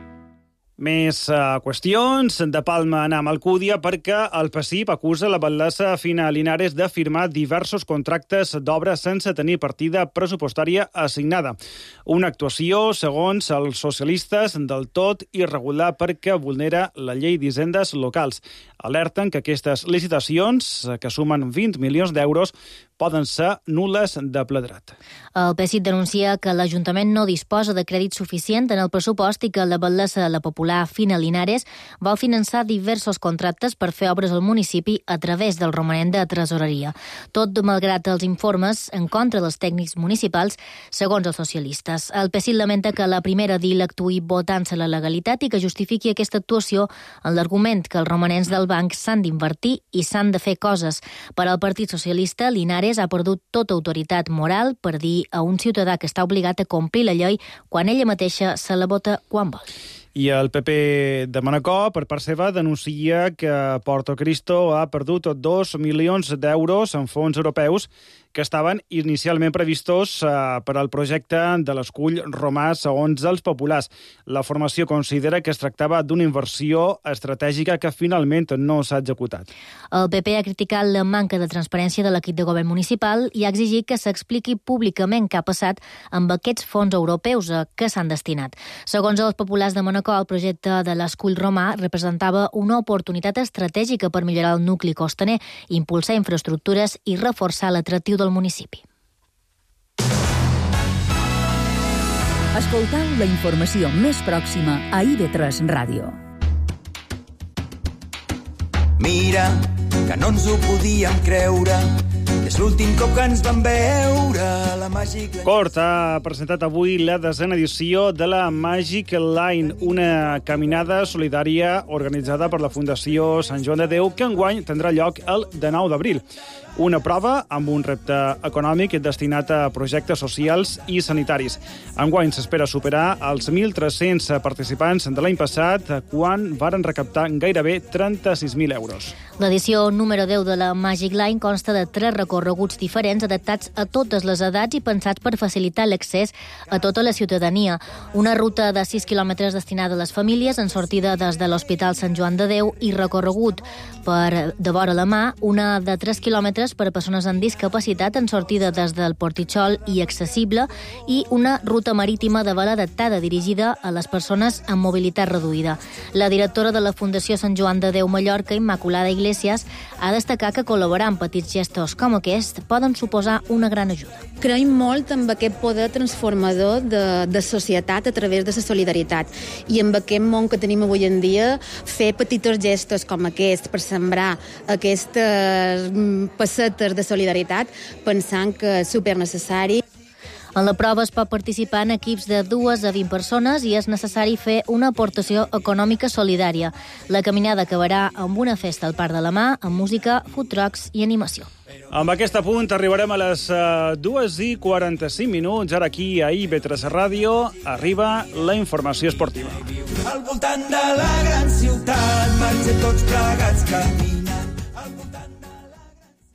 Més qüestions. De Palma anem a Alcúdia perquè el PSIP acusa la batllessa Fina Linares de firmar diversos contractes d'obra sense tenir partida pressupostària assignada. Una actuació, segons els socialistes, del tot irregular perquè vulnera la llei d'hisendes locals. Alerten que aquestes licitacions, que sumen 20 milions d'euros, poden ser nul·les de ple dret. El PSIC denuncia que l'Ajuntament no disposa de crèdit suficient en el pressupost i que la batllessa de la popular Fina Linares vol finançar diversos contractes per fer obres al municipi a través del romanent de tresoreria. Tot malgrat els informes en contra dels tècnics municipals, segons els socialistes. El PSIC lamenta que la primera DIL actuï votant-se la legalitat i que justifiqui aquesta actuació en l'argument que els romanents del banc s'han d'invertir i s'han de fer coses. Per al Partit Socialista, Linares ha perdut tota autoritat moral per dir a un ciutadà que està obligat a complir la llei quan ella mateixa se la vota quan vol. I el PP de Manacor, per part seva, denuncia que Porto Cristo ha perdut 2 milions d'euros en fons europeus que estaven inicialment previstos per al projecte de l'escull romà segons els populars. La formació considera que es tractava d'una inversió estratègica que finalment no s'ha executat. El PP ha criticat la manca de transparència de l'equip de govern municipal i ha exigit que s'expliqui públicament què ha passat amb aquests fons europeus que s'han destinat. Segons els populars de Manacor, el projecte de l'escull romà representava una oportunitat estratègica per millorar el nucli costaner, impulsar infraestructures i reforçar l'atractiu del municipi. Escoltau la informació més pròxima a IV3 Ràdio. Mira, que no ens ho podíem creure, és l'últim cop que ens vam veure. La Magic... Cort ha presentat avui la 10a edició de la Magic Line, una caminada solidària organitzada per la Fundació Sant Joan de Déu, que enguany tindrà lloc el 19 d'abril. Una prova amb un repte econòmic destinat a projectes socials i sanitaris. Enguany s'espera superar els 1.300 participants de l'any passat, quan varen recaptar gairebé 36.000 euros. L'edició número 10 de la Magic Line consta de 3 recorreguts diferents adaptats a totes les edats i pensats per facilitar l'accés a tota la ciutadania. Una ruta de 6 quilòmetres destinada a les famílies en sortida des de l'Hospital Sant Joan de Déu i recorregut de vora la mà, una de 3 quilòmetres per a persones amb discapacitat en sortida des del Portitxol i accessible, i una ruta marítima de vela adaptada dirigida a les persones amb mobilitat reduïda. La directora de la Fundació Sant Joan de Déu Mallorca, Immaculada Iglesias, ha destacat que col·laborar amb petits gestos com aquest poden suposar una gran ajuda. Creiem molt amb aquest poder transformador de societat a través de la solidaritat, i amb aquest món que tenim avui en dia, fer petits gestos com aquest per sembrar aquestes pessetes de solidaritat, pensant que és supernecessari. En la prova es pot participar en equips de 2 a 20 persones i és necessari fer una aportació econòmica solidària. La caminada acabarà amb una festa al Parc de la Mà, amb música, food trucks i animació. Amb aquest apunt arribarem a les 2:45. Ara aquí a IB3 Ràdio arriba la informació esportiva. Al voltant de la gran ciutat marxem tots plegats caminant. Al voltant de la gran...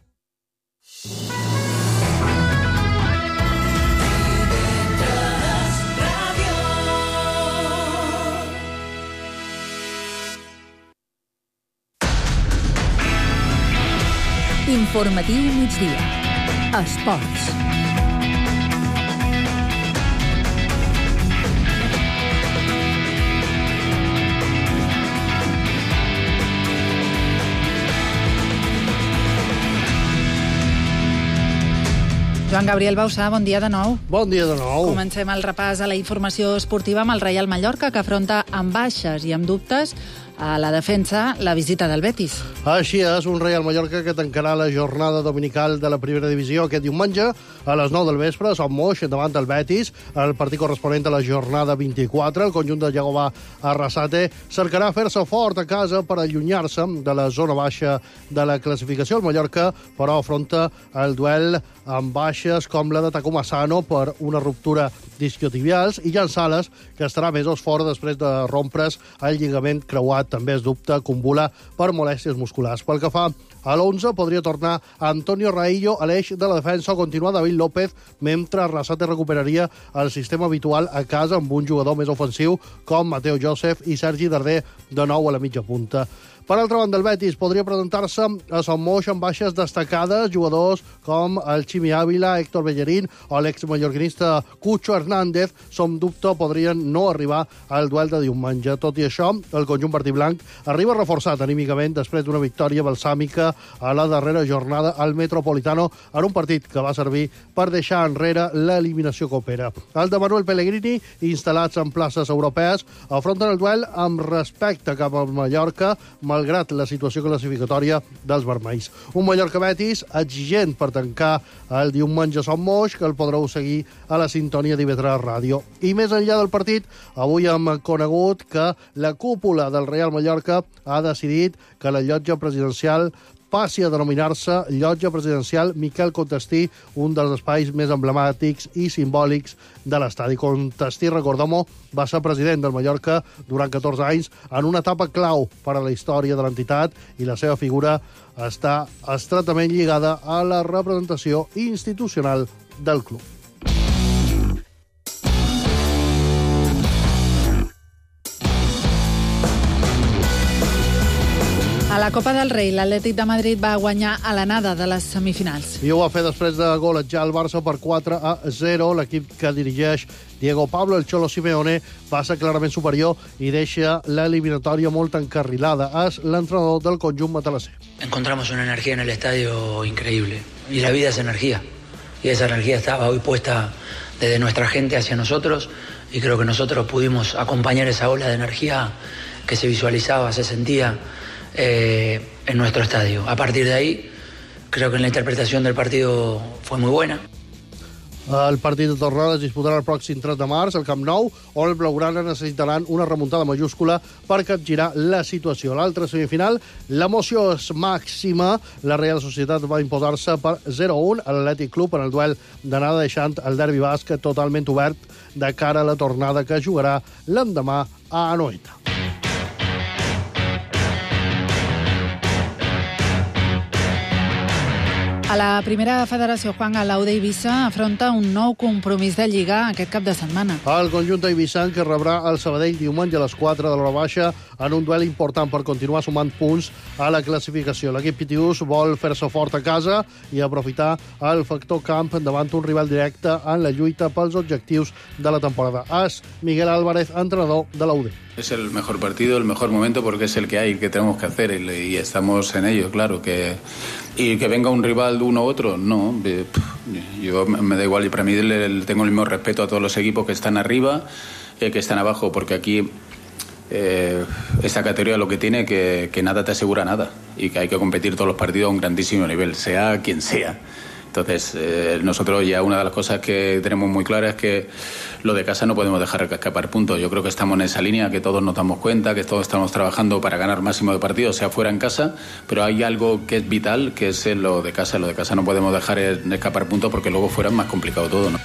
Informatiu migdia. Esports. Joan Gabriel Bausà, bon dia de nou. Bon dia de nou. Comencem el repàs a la informació esportiva amb el Reial Mallorca, que afronta amb baixes i amb dubtes a la defensa la visita del Betis. Així és, un Reial Mallorca que tancarà la jornada dominical de la primera divisió aquest diumenge a les 9 del vespre a Sant Moix, davant del Betis, el partit corresponent a la jornada 24. El conjunt de Jacobà Arrasate cercarà fer-se fort a casa per allunyar-se de la zona baixa de la classificació. El Mallorca, però, afronta el duel amb baixes com la de Takuma Asano per una ruptura d'isquiotibials, i Jan Sales, que estarà mesos fora després de rompre's el lligament creuat. També es dubta Kumbula per molèsties musculars. Pel que fa a l'11, podria tornar Antonio Raillo a l'eix de la defensa o continuar David López, mentre Arrasate recuperaria el sistema habitual a casa amb un jugador més ofensiu com Mateo Joseph i Sergi Darder de nou a la mitja punta. Per altra banda, el Betis podria presentar-se a Sant Moix amb baixes destacades, jugadors com el Ximi Ávila, Héctor Bellerín o l'exmallorquinista Cucho Hernández, som dubte, podrien no arribar al duel de diumenge. Tot i això, el conjunt verdiblanc arriba reforçat anímicament després d'una victòria balsàmica a la darrera jornada al Metropolitano en un partit que va servir per deixar enrere l'eliminació copera. El de Manuel Pellegrini, instal·lats en places europees, afronten el duel amb respecte cap al Mallorca, malgrat la situació classificatòria dels vermells. Un Mallorca-Betis exigent per tancar el diumenge a Sant Moix, que el podreu seguir a la sintonia d'IV3 Ràdio. I més enllà del partit, avui hem conegut que la cúpula del Real Mallorca ha decidit que la llotja presidencial passi a denominar-se Llotja Presidencial Miquel Contestí, un dels espais més emblemàtics i simbòlics de l'estadi. Contestí, recordem-ho, va ser president del Mallorca durant 14 anys en una etapa clau per a la història de l'entitat, i la seva figura està estretament lligada a la representació institucional del club. A la Copa del Rei, l'Atlètic de Madrid va guanyar a l'anada de les semifinals. I ho va fer després de golejar el Barça per 4-0. L'equip que dirigeix Diego Pablo, el Cholo Simeone, va ser clarament superior i deixa l'eliminatòria molt encarrilada. És l'entrenador del conjunt matalasser. Encontramos una energía en el estadio increíble. Y la vida es energía. Y esa energía estaba hoy puesta desde nuestra gente hacia nosotros. Y creo que nosotros pudimos acompañar esa ola de energía que se visualizaba, se sentía en nuestro estadio. A partir de ahí, Creo que en la interpretación del partido fue muy buena. El partit de tornada es disputarà el pròxim 3 de març al Camp Nou, on el Blaugrana necessitaran una remuntada majúscula per capgirar la situació. L'altra semifinal, l'emoció és màxima. La Real Societat va imposar-se per 0-1 a l'Atlètic Club en el duel d'anada, deixant el derbi basc totalment obert de cara a la tornada que jugarà l'endemà a Anoeta. A la primera federació, Juan, l'Aude Eivissa afronta un nou compromís de Lliga aquest cap de setmana. El conjunt eivissant que rebrà el Sabadell diumenge a les 4 de l'hora baixa en un duel important per continuar sumant punts a la classificació. L'equip pitiús vol fer-se fort a casa i aprofitar el factor camp davant un rival directe en la lluita pels objectius de la temporada. És Miguel Álvarez, entrenador de l'Aude. Es el mejor partido, el mejor momento, porque es el que hay, que tenemos que hacer y estamos en ello, claro. Y que venga un rival de uno u otro, no. Yo me da igual y para mí tengo el mismo respeto a todos los equipos que están arriba, que están abajo, porque aquí esta categoría lo que tiene que nada te asegura nada y que hay que competir todos los partidos a un grandísimo nivel, sea quien sea. Entonces, nosotros ya una de las cosas que tenemos muy claras es que lo de casa no podemos dejar escapar puntos. Yo creo que estamos en esa línea, que todos nos damos cuenta, que todos estamos trabajando para ganar máximo de partidos, sea fuera en casa, pero hay algo que es vital, que es lo de casa. Lo de casa no podemos dejar escapar puntos porque luego fuera es más complicado todo, ¿no?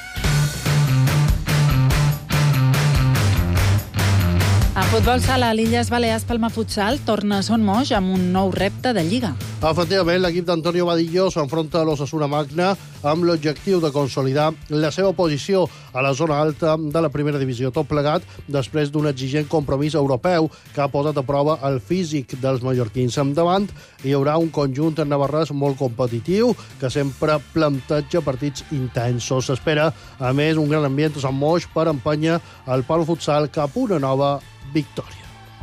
En futbol sala, l'Illes Balears Palma Futsal torna a Son Moix amb un nou repte de Lliga. Efectivament, l'equip d'Antonio Vadillo s'enfronta a l'Osasuna Magna amb l'objectiu de consolidar la seva posició a la zona alta de la primera divisió. Tot plegat després d'un exigent compromís europeu que ha posat a prova el físic dels mallorquins. Endavant hi haurà un conjunt navarrès molt competitiu que sempre planteja partits intensos. S'espera, a més, un gran ambient a Sant Moix per empènyer el Palma Futsal cap a una nova victòria.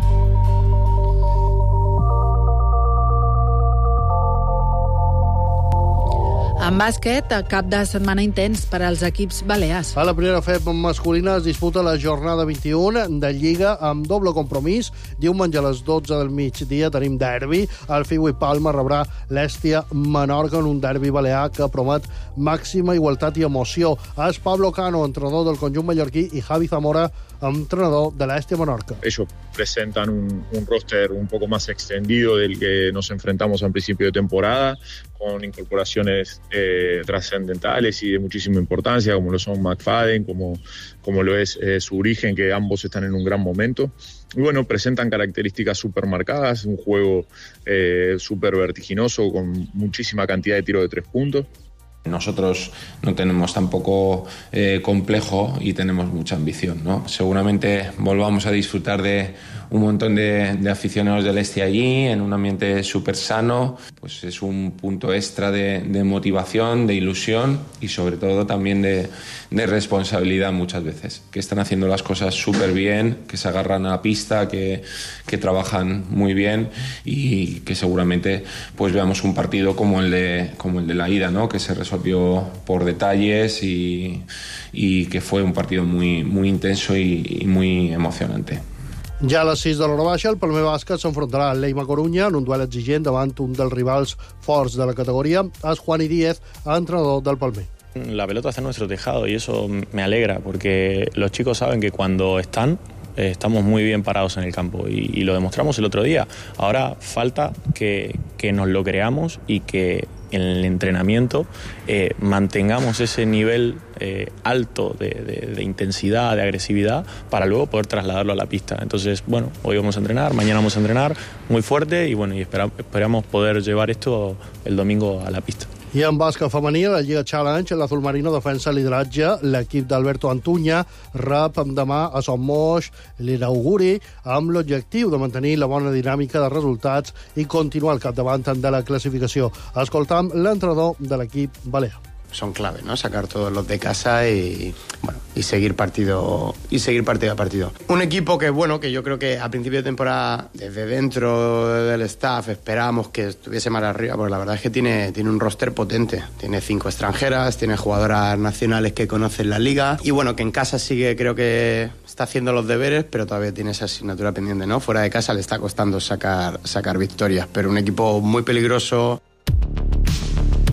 En bàsquet, cap de setmana intens per als equips balears. A la primera FEP masculina es disputa la jornada 21 de Lliga amb doble compromís. Diumenge a les 12 del migdia tenim derbi. El Fiu i Palma rebrà l'Èstia Menorca en un derbi balear que promet màxima igualtat i emoció. És Pablo Cano, entrenador del conjunt mallorquí, i Javi Zamora, entrenador de l'Èstia Menorca. Ellos presentan un roster un poco más extendido del que nos enfrentamos al principio de temporada, con incorporaciones trascendentales y de muchísima importancia, como lo son McFadden, como lo es su origen, que ambos están en un gran momento. Y bueno, presentan características súper marcadas, un juego súper vertiginoso, con muchísima cantidad de tiros de 3 puntos. Nosotros no tenemos tampoco complejo y tenemos mucha ambición, ¿no? Seguramente volvamos a disfrutar de un montón de aficionados del Este allí, en un ambiente súper sano. Pues es un punto extra de motivación, de ilusión y sobre todo también de responsabilidad muchas veces. Que están haciendo las cosas súper bien, que se agarran a la pista, que trabajan muy bien y que seguramente pues veamos un partido como el de la ida, ¿no? Que se resolvió por detalles y que fue un partido muy, muy intenso y muy emocionante. Ja a les 6 de l'hora baixa, el Palmer Bàsquet s'enfrontarà a l'Eima Corunya en un duel exigent davant un dels rivals forts de la categoria. És Juani Díez, entrenador del Palmer. La pelota está en nuestro tejado y eso me alegra porque los chicos saben que cuando estamos muy bien parados en el campo y lo demostramos el otro día. Ahora falta que nos lo creamos y que en el entrenamiento mantengamos ese nivel alto de intensidad, de agresividad, para luego poder trasladarlo a la pista. Entonces, bueno, hoy vamos a entrenar, mañana vamos a entrenar muy fuerte y bueno, y esperamos poder llevar esto el domingo a la pista. I en bàsquet femení, la Lliga Challenge, l'Azul Marino defensa el lideratge. L'equip d'Alberto Antuña rep demà a Son Moix l'inauguri amb l'objectiu de mantenir la bona dinàmica de resultats i continuar al capdavant de la classificació. Escoltam l'entrenador de l'equip balear. Son clave, ¿no? Sacar todos los de casa y seguir partido a partido. Un equipo que yo creo que a principio de temporada desde dentro del staff esperábamos que estuviese más arriba, porque la verdad es que tiene un roster potente. Tiene 5 extranjeras, tiene jugadoras nacionales que conocen la liga y bueno, que en casa sigue, creo que está haciendo los deberes, pero todavía tiene esa asignatura pendiente, ¿no? Fuera de casa le está costando sacar victorias, pero un equipo muy peligroso.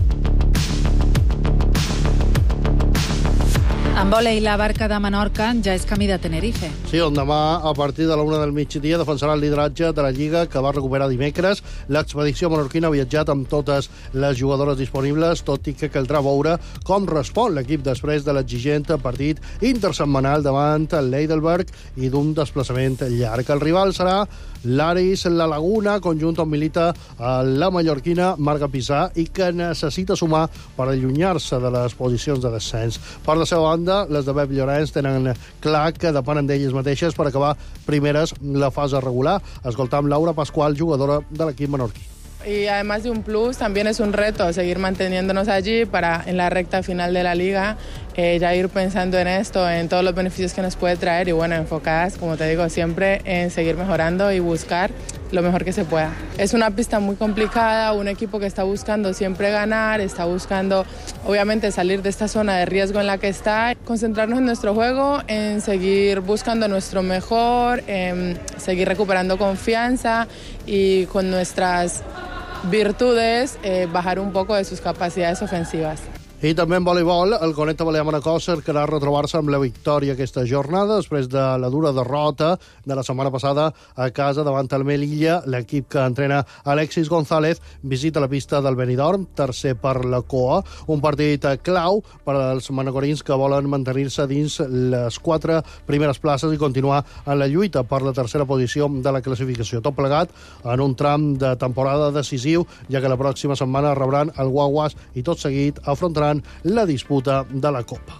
En vòlei, la barca de Menorca ja és camí de Tenerife. Sí, on demà, a partir de la 1 del migdia, defensarà el lideratge de la Lliga, que va recuperar dimecres. L'expedició menorquina ha viatjat amb totes les jugadores disponibles, tot i que caldrà veure com respon l'equip després de l'exigent partit intersetmanal davant el Heidelberg i d'un desplaçament llarg. El rival serà l'Aris La Laguna, conjunt on milita la mallorquina Marga Pissà i que necessita sumar per allunyar-se de les posicions de descens. Per la seva banda, les de Bep Llorenç tenen clar que depenen d'elles mateixes per acabar primeres la fase regular. Escoltam Laura Pascual, jugadora de l'equip menorquí. Y además de un plus, también es un reto seguir manteniéndonos allí para en la recta final de la liga ya ir pensando en esto, en todos los beneficios que nos puede traer y bueno, enfocadas, como te digo, siempre en seguir mejorando y buscar lo mejor que se pueda. Es una pista muy complicada, un equipo que está buscando siempre ganar, está buscando obviamente salir de esta zona de riesgo en la que está, concentrarnos en nuestro juego, en seguir buscando nuestro mejor, en seguir recuperando confianza y con nuestras virtudes bajar un poco de sus capacidades ofensivas. I també en voleibol, el Conecta Balear Manacor cercarà retrobar-se amb la victòria aquesta jornada després de la dura derrota de la setmana passada a casa davant el Melilla. L'equip que entrena Alexis González visita la pista del Benidorm, tercer per la COA, un partit clau per als manacorins que volen mantenir-se dins les 4 primeres places i continuar en la lluita per la tercera posició de la classificació. Tot plegat en un tram de temporada decisiu, ja que la pròxima setmana rebran el Guaguas i tot seguit afrontaran la disputa de la Copa.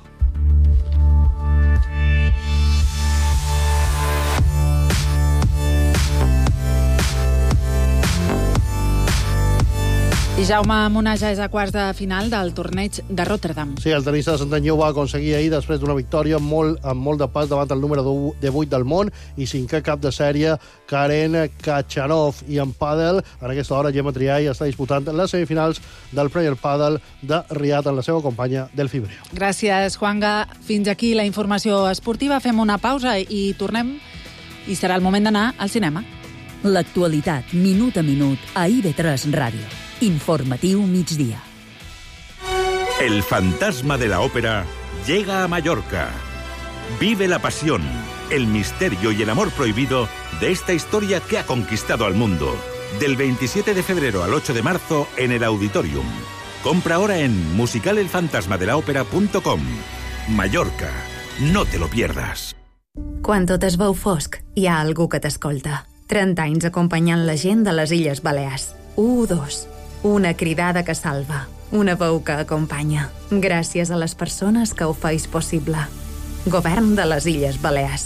I Jaume Munar ja és a quarts de final del torneig de Rotterdam. Sí, el tenista de Santanyí ho va aconseguir ahir després d'una victòria amb molt de pas davant el número 18 del món i 5è cap de sèrie Karen Khachanov. I en pàdel, en aquesta hora, Gemma Triay està disputant les semifinals del Premier Padel de Riad amb la seva companya Delphi Breo. Gràcies, Juanga. Fins aquí la informació esportiva. Fem una pausa i tornem. I serà el moment d'anar al cinema. L'actualitat, minut a minut, a IB3 Ràdio. Informatiu migdia. El fantasma de la ópera llega a Mallorca. Vive la pasión, el misterio y el amor prohibido de esta historia que ha conquistado al mundo. Del 27 de febrero al 8 de marzo en el Auditorium. Compra ahora en musicalelfantasmadelaopera.com. Mallorca, no te lo pierdas. Quan tot es veu fosc, hi ha algú que t'escolta. 30 anys acompanyant la gent de les Illes Balears. 1-2. Una cridada que salva. Una veu que acompanya. Gràcies a les persones que ho feis possible. Govern de les Illes Balears.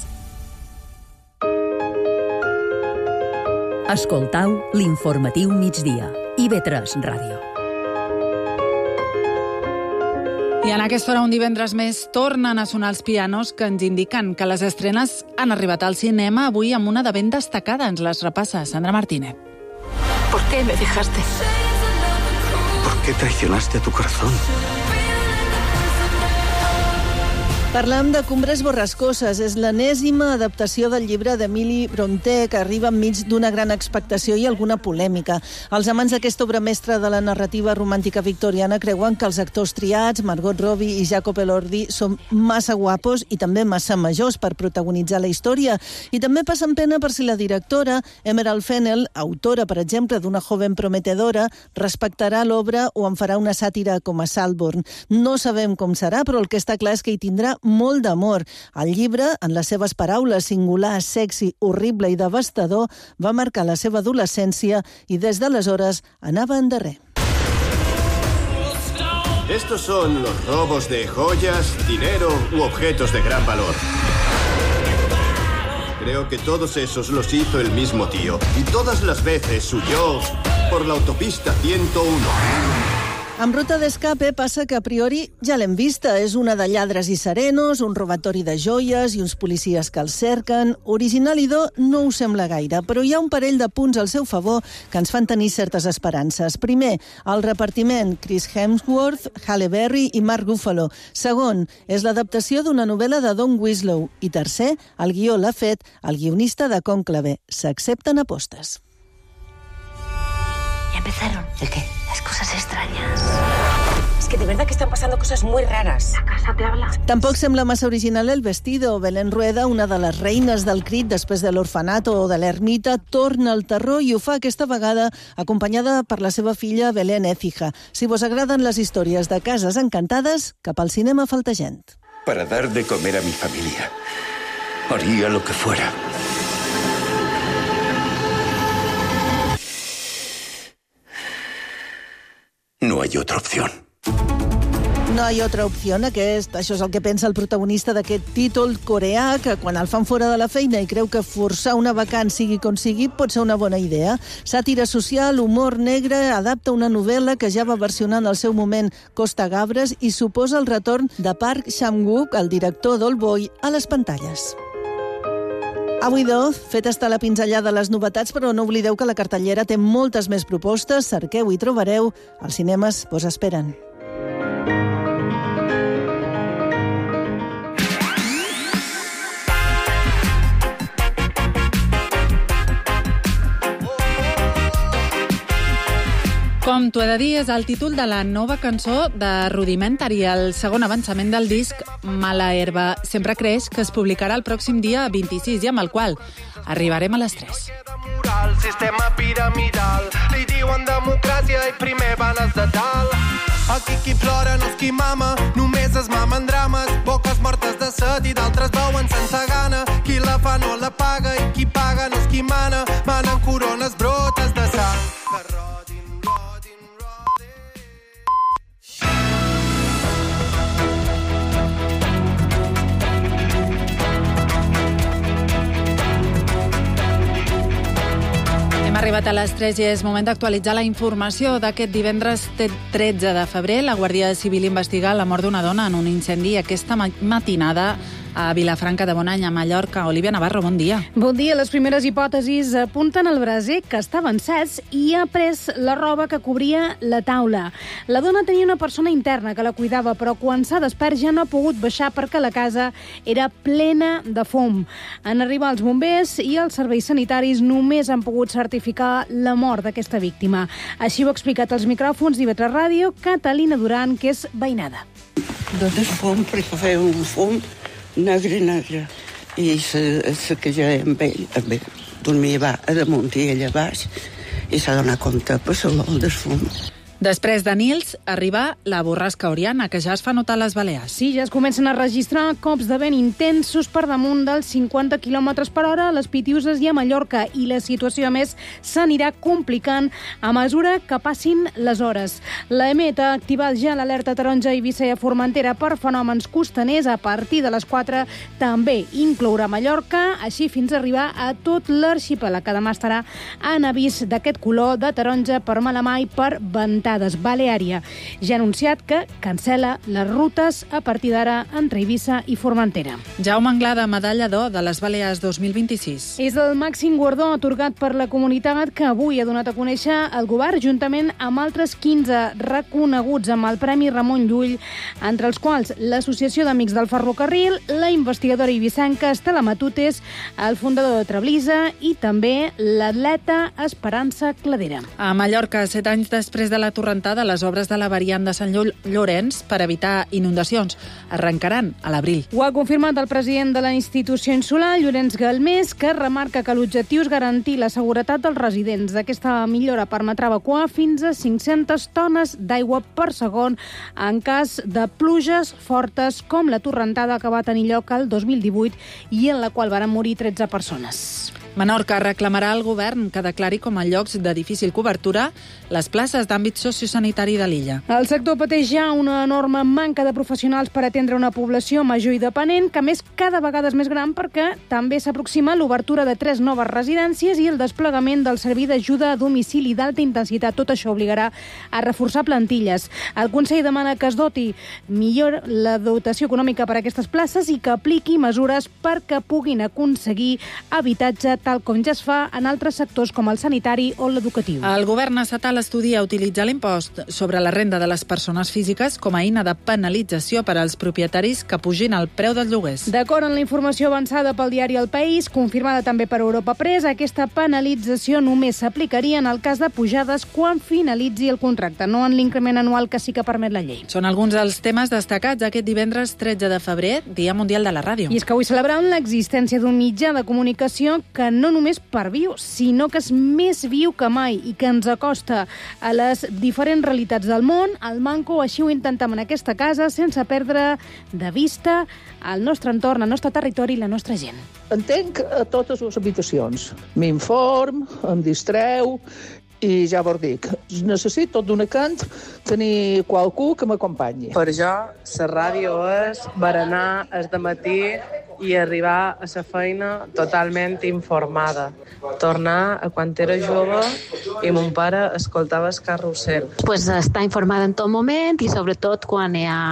Escoltau l'informatiu migdia. IB3 Ràdio. I en aquesta hora, un divendres més, tornen a sonar els pianos que ens indiquen que les estrenes han arribat al cinema avui amb una de ben destacada. Ens les repassa Sandra Martínez. ¿Por qué me dejaste? ¿Por qué traicionaste a tu corazón? Parlam de Cumbres borrascoses. És l'enèsima adaptació del llibre d'Emili Brontë, que arriba enmig d'una gran expectació i alguna polèmica. Els amants d'aquesta obra mestra de la narrativa romàntica victoriana creuen que els actors triats, Margot Robbie i Jacob Elordi, són massa guapos i també massa majors per protagonitzar la història. I també passen pena per si la directora, Emerald Fennell, autora, per exemple, d'Una joven prometedora, respectarà l'obra o en farà una sàtira com a Saltburn. No sabem com serà, però el que està clar és que hi tindrà molt d'amor. El llibre, en les seves paraules, singular, sexy, horrible i devastador, va marcar la seva adolescència i des d'aleshores anava endarrer. Estos son los robos de joyas, dinero u objetos de gran valor. Creo que todos esos los hizo el mismo tío y todas las veces huyó por la autopista 101. Amb Ruta d'Escape passa que a priori ja l'hem vista. És una de lladres i serenos, un robatori de joies i uns policies que els cerquen. Original i do no ho sembla gaire, però hi ha un parell de punts al seu favor que ens fan tenir certes esperances. Primer, el repartiment: Chris Hemsworth, Halle Berry i Mark Ruffalo. Segon, és l'adaptació d'una novel·la de Don Winslow. I tercer, el guió l'ha fet el guionista de Cònclave. S'accepten apostes. Ya empezaron. ¿El qué? Las cosas extrañas. Es que de verdad que están pasando cosas muy raras. La casa te habla. Tampoc sembla massa original El Vestido. Belén Rueda, una de les reines del crit després de l'orfanato o de l'ermita, torna al terror i ho fa aquesta vegada acompanyada per la seva filla Belén Écija. Si vos agraden les històries de cases encantades, cap al cinema falta gent. Para dar de comer a mi familia, haría lo que fuera. No hay otra opción. No hi ha otra opció. Això és el que pensa el protagonista d'aquest títol coreà, que quan el fan fora de la feina i creu que forçar una vacant sigui com sigui pot ser una bona idea. Sàtira social, humor negre, adapta una novel·la que ja va versionar en el seu moment Costa Gabres i suposa el retorn de Park Chan-wook, el director d'Old Boy, a les pantalles. Avui, fet està la pinzellada de les novetats, però no oblideu que la cartellera té moltes més propostes. Cerqueu i trobareu. Els cinemes vos esperen. Com t'ho he de dir, és el títol de la nova cançó de Rudimentary, el segon avançament del disc Mala herba sempre creix, que es publicarà el pròxim dia 26 i amb el qual arribarem a les 3. Sistema piramidal, li diuen democràcia i primer van els de dalt. Aquí qui plora no és qui mama, només es mamen drames, boques mortes de set i d'altres veuen sense gana. Qui la fa no la paga i qui paga no és qui mana, manen corones brotes de sang. Hem arribat a les 3 i és moment d'actualitzar la informació d'aquest divendres 13 de febrer. La Guàrdia Civil investiga la mort d'una dona en un incendi aquesta matinada a Vilafranca de Bonany, a Mallorca. Olivia Navarro, bon dia. Bon dia. Les primeres hipòtesis apunten al braser, que estava encès i ha pres la roba que cobria la taula. La dona tenia una persona interna que la cuidava, però quan s'ha despert ja no ha pogut baixar perquè la casa era plena de fum. En arribar els bombers i els serveis sanitaris només han pogut certificar la mort d'aquesta víctima. Així ho ha explicat als micròfons d'IV3 Ràdio Catalina Duran, que és veïnada. Doncs el fum, perquè feia un fum negre, i que ja amb ell dormia a damunt i ella a baix, i s'ha donat compte per l'olor del fum. Després de Nils, arriba la borrasca Oriana, que ja es fa notar a les Balears. Sí, ja es comencen a registrar cops de vent intensos per damunt dels 50 km per hora a les Pitiuses i a Mallorca, i la situació, a més, s'anirà complicant a mesura que passin les hores. La EMET ha activat ja l'alerta taronja a Eivissa i a Formentera per fenòmens costaners. A partir de les 4 també inclourà Mallorca, així fins a arribar a tot l'arxipèlag, que demà estarà en avís d'aquest color de taronja per Malamà i per Ventalló. Baleària ja ha anunciat que cancela les rutes a partir d'ara entre Eivissa i Formentera. Jaume Anglada, medalla d'or de les Balears 2026. És el màxim guardó atorgat per la comunitat que avui ha donat a conèixer el govern, juntament amb altres 15 reconeguts amb el Premi Ramon Llull, entre els quals l'Associació d'Amics del Ferrocarril, la investigadora eivissenca Estela Matutes, el fundador de Trablisa i també l'atleta Esperança Cladera. A Mallorca, 7 anys després de la torrentada, les obres de la variant de Sant Llorenç per evitar inundacions arrencaran a l'abril. Ho ha confirmat el president de la institució insular, Llorenç Galmés, que remarca que l'objectiu és garantir la seguretat dels residents. Aquesta millora permetrà evacuar fins a 500 tones d'aigua per segon en cas de pluges fortes com la torrentada que va tenir lloc el 2018 i en la qual varen morir 13 persones. Menorca reclamarà al govern que declari com a llocs de difícil cobertura les places d'àmbit sociosanitari de l'illa. El sector pateix ja una enorme manca de professionals per atendre una població major i dependent, que més cada vegada és més gran perquè també s'aproxima l'obertura de 3 noves residències i el desplegament del servei d'ajuda a domicili d'alta intensitat. Tot això obligarà a reforçar plantilles. El Consell demana que es doti millor la dotació econòmica per a aquestes places i que apliqui mesures perquè puguin aconseguir habitatge tal com ja es fa en altres sectors com el sanitari o l'educatiu. El govern estatal estudia utilitzar l'impost sobre la renda de les persones físiques com a eina de penalització per als propietaris que pugin el preu dels lloguers. D'acord amb la informació avançada pel diari El País, confirmada també per Europa Press, aquesta penalització només s'aplicaria en el cas de pujades quan finalitzi el contracte, no en l'increment anual que sí que permet la llei. Són alguns dels temes destacats aquest divendres 13 de febrer, Dia Mundial de la Ràdio. I és que avui celebrem l'existència d'un mitjà de comunicació que no només perviu, sinó que és més viu que mai i que ens acosta a les diferents realitats del món. El Manco així ho intentem en aquesta casa sense perdre de vista el nostre entorn, el nostre territori i la nostra gent. Entenc a totes les habitacions. M'inform, em distreu i ja vos dic, necessito tot d'una cant tenir qualcú que m'acompanyi. Per jo, la ràdio és berenar el dematí i arribar a la feina totalment informada. Tornar a quan era jove i mon pare escoltava el carrusel. Pues estar informada en tot moment i sobretot quan hi ha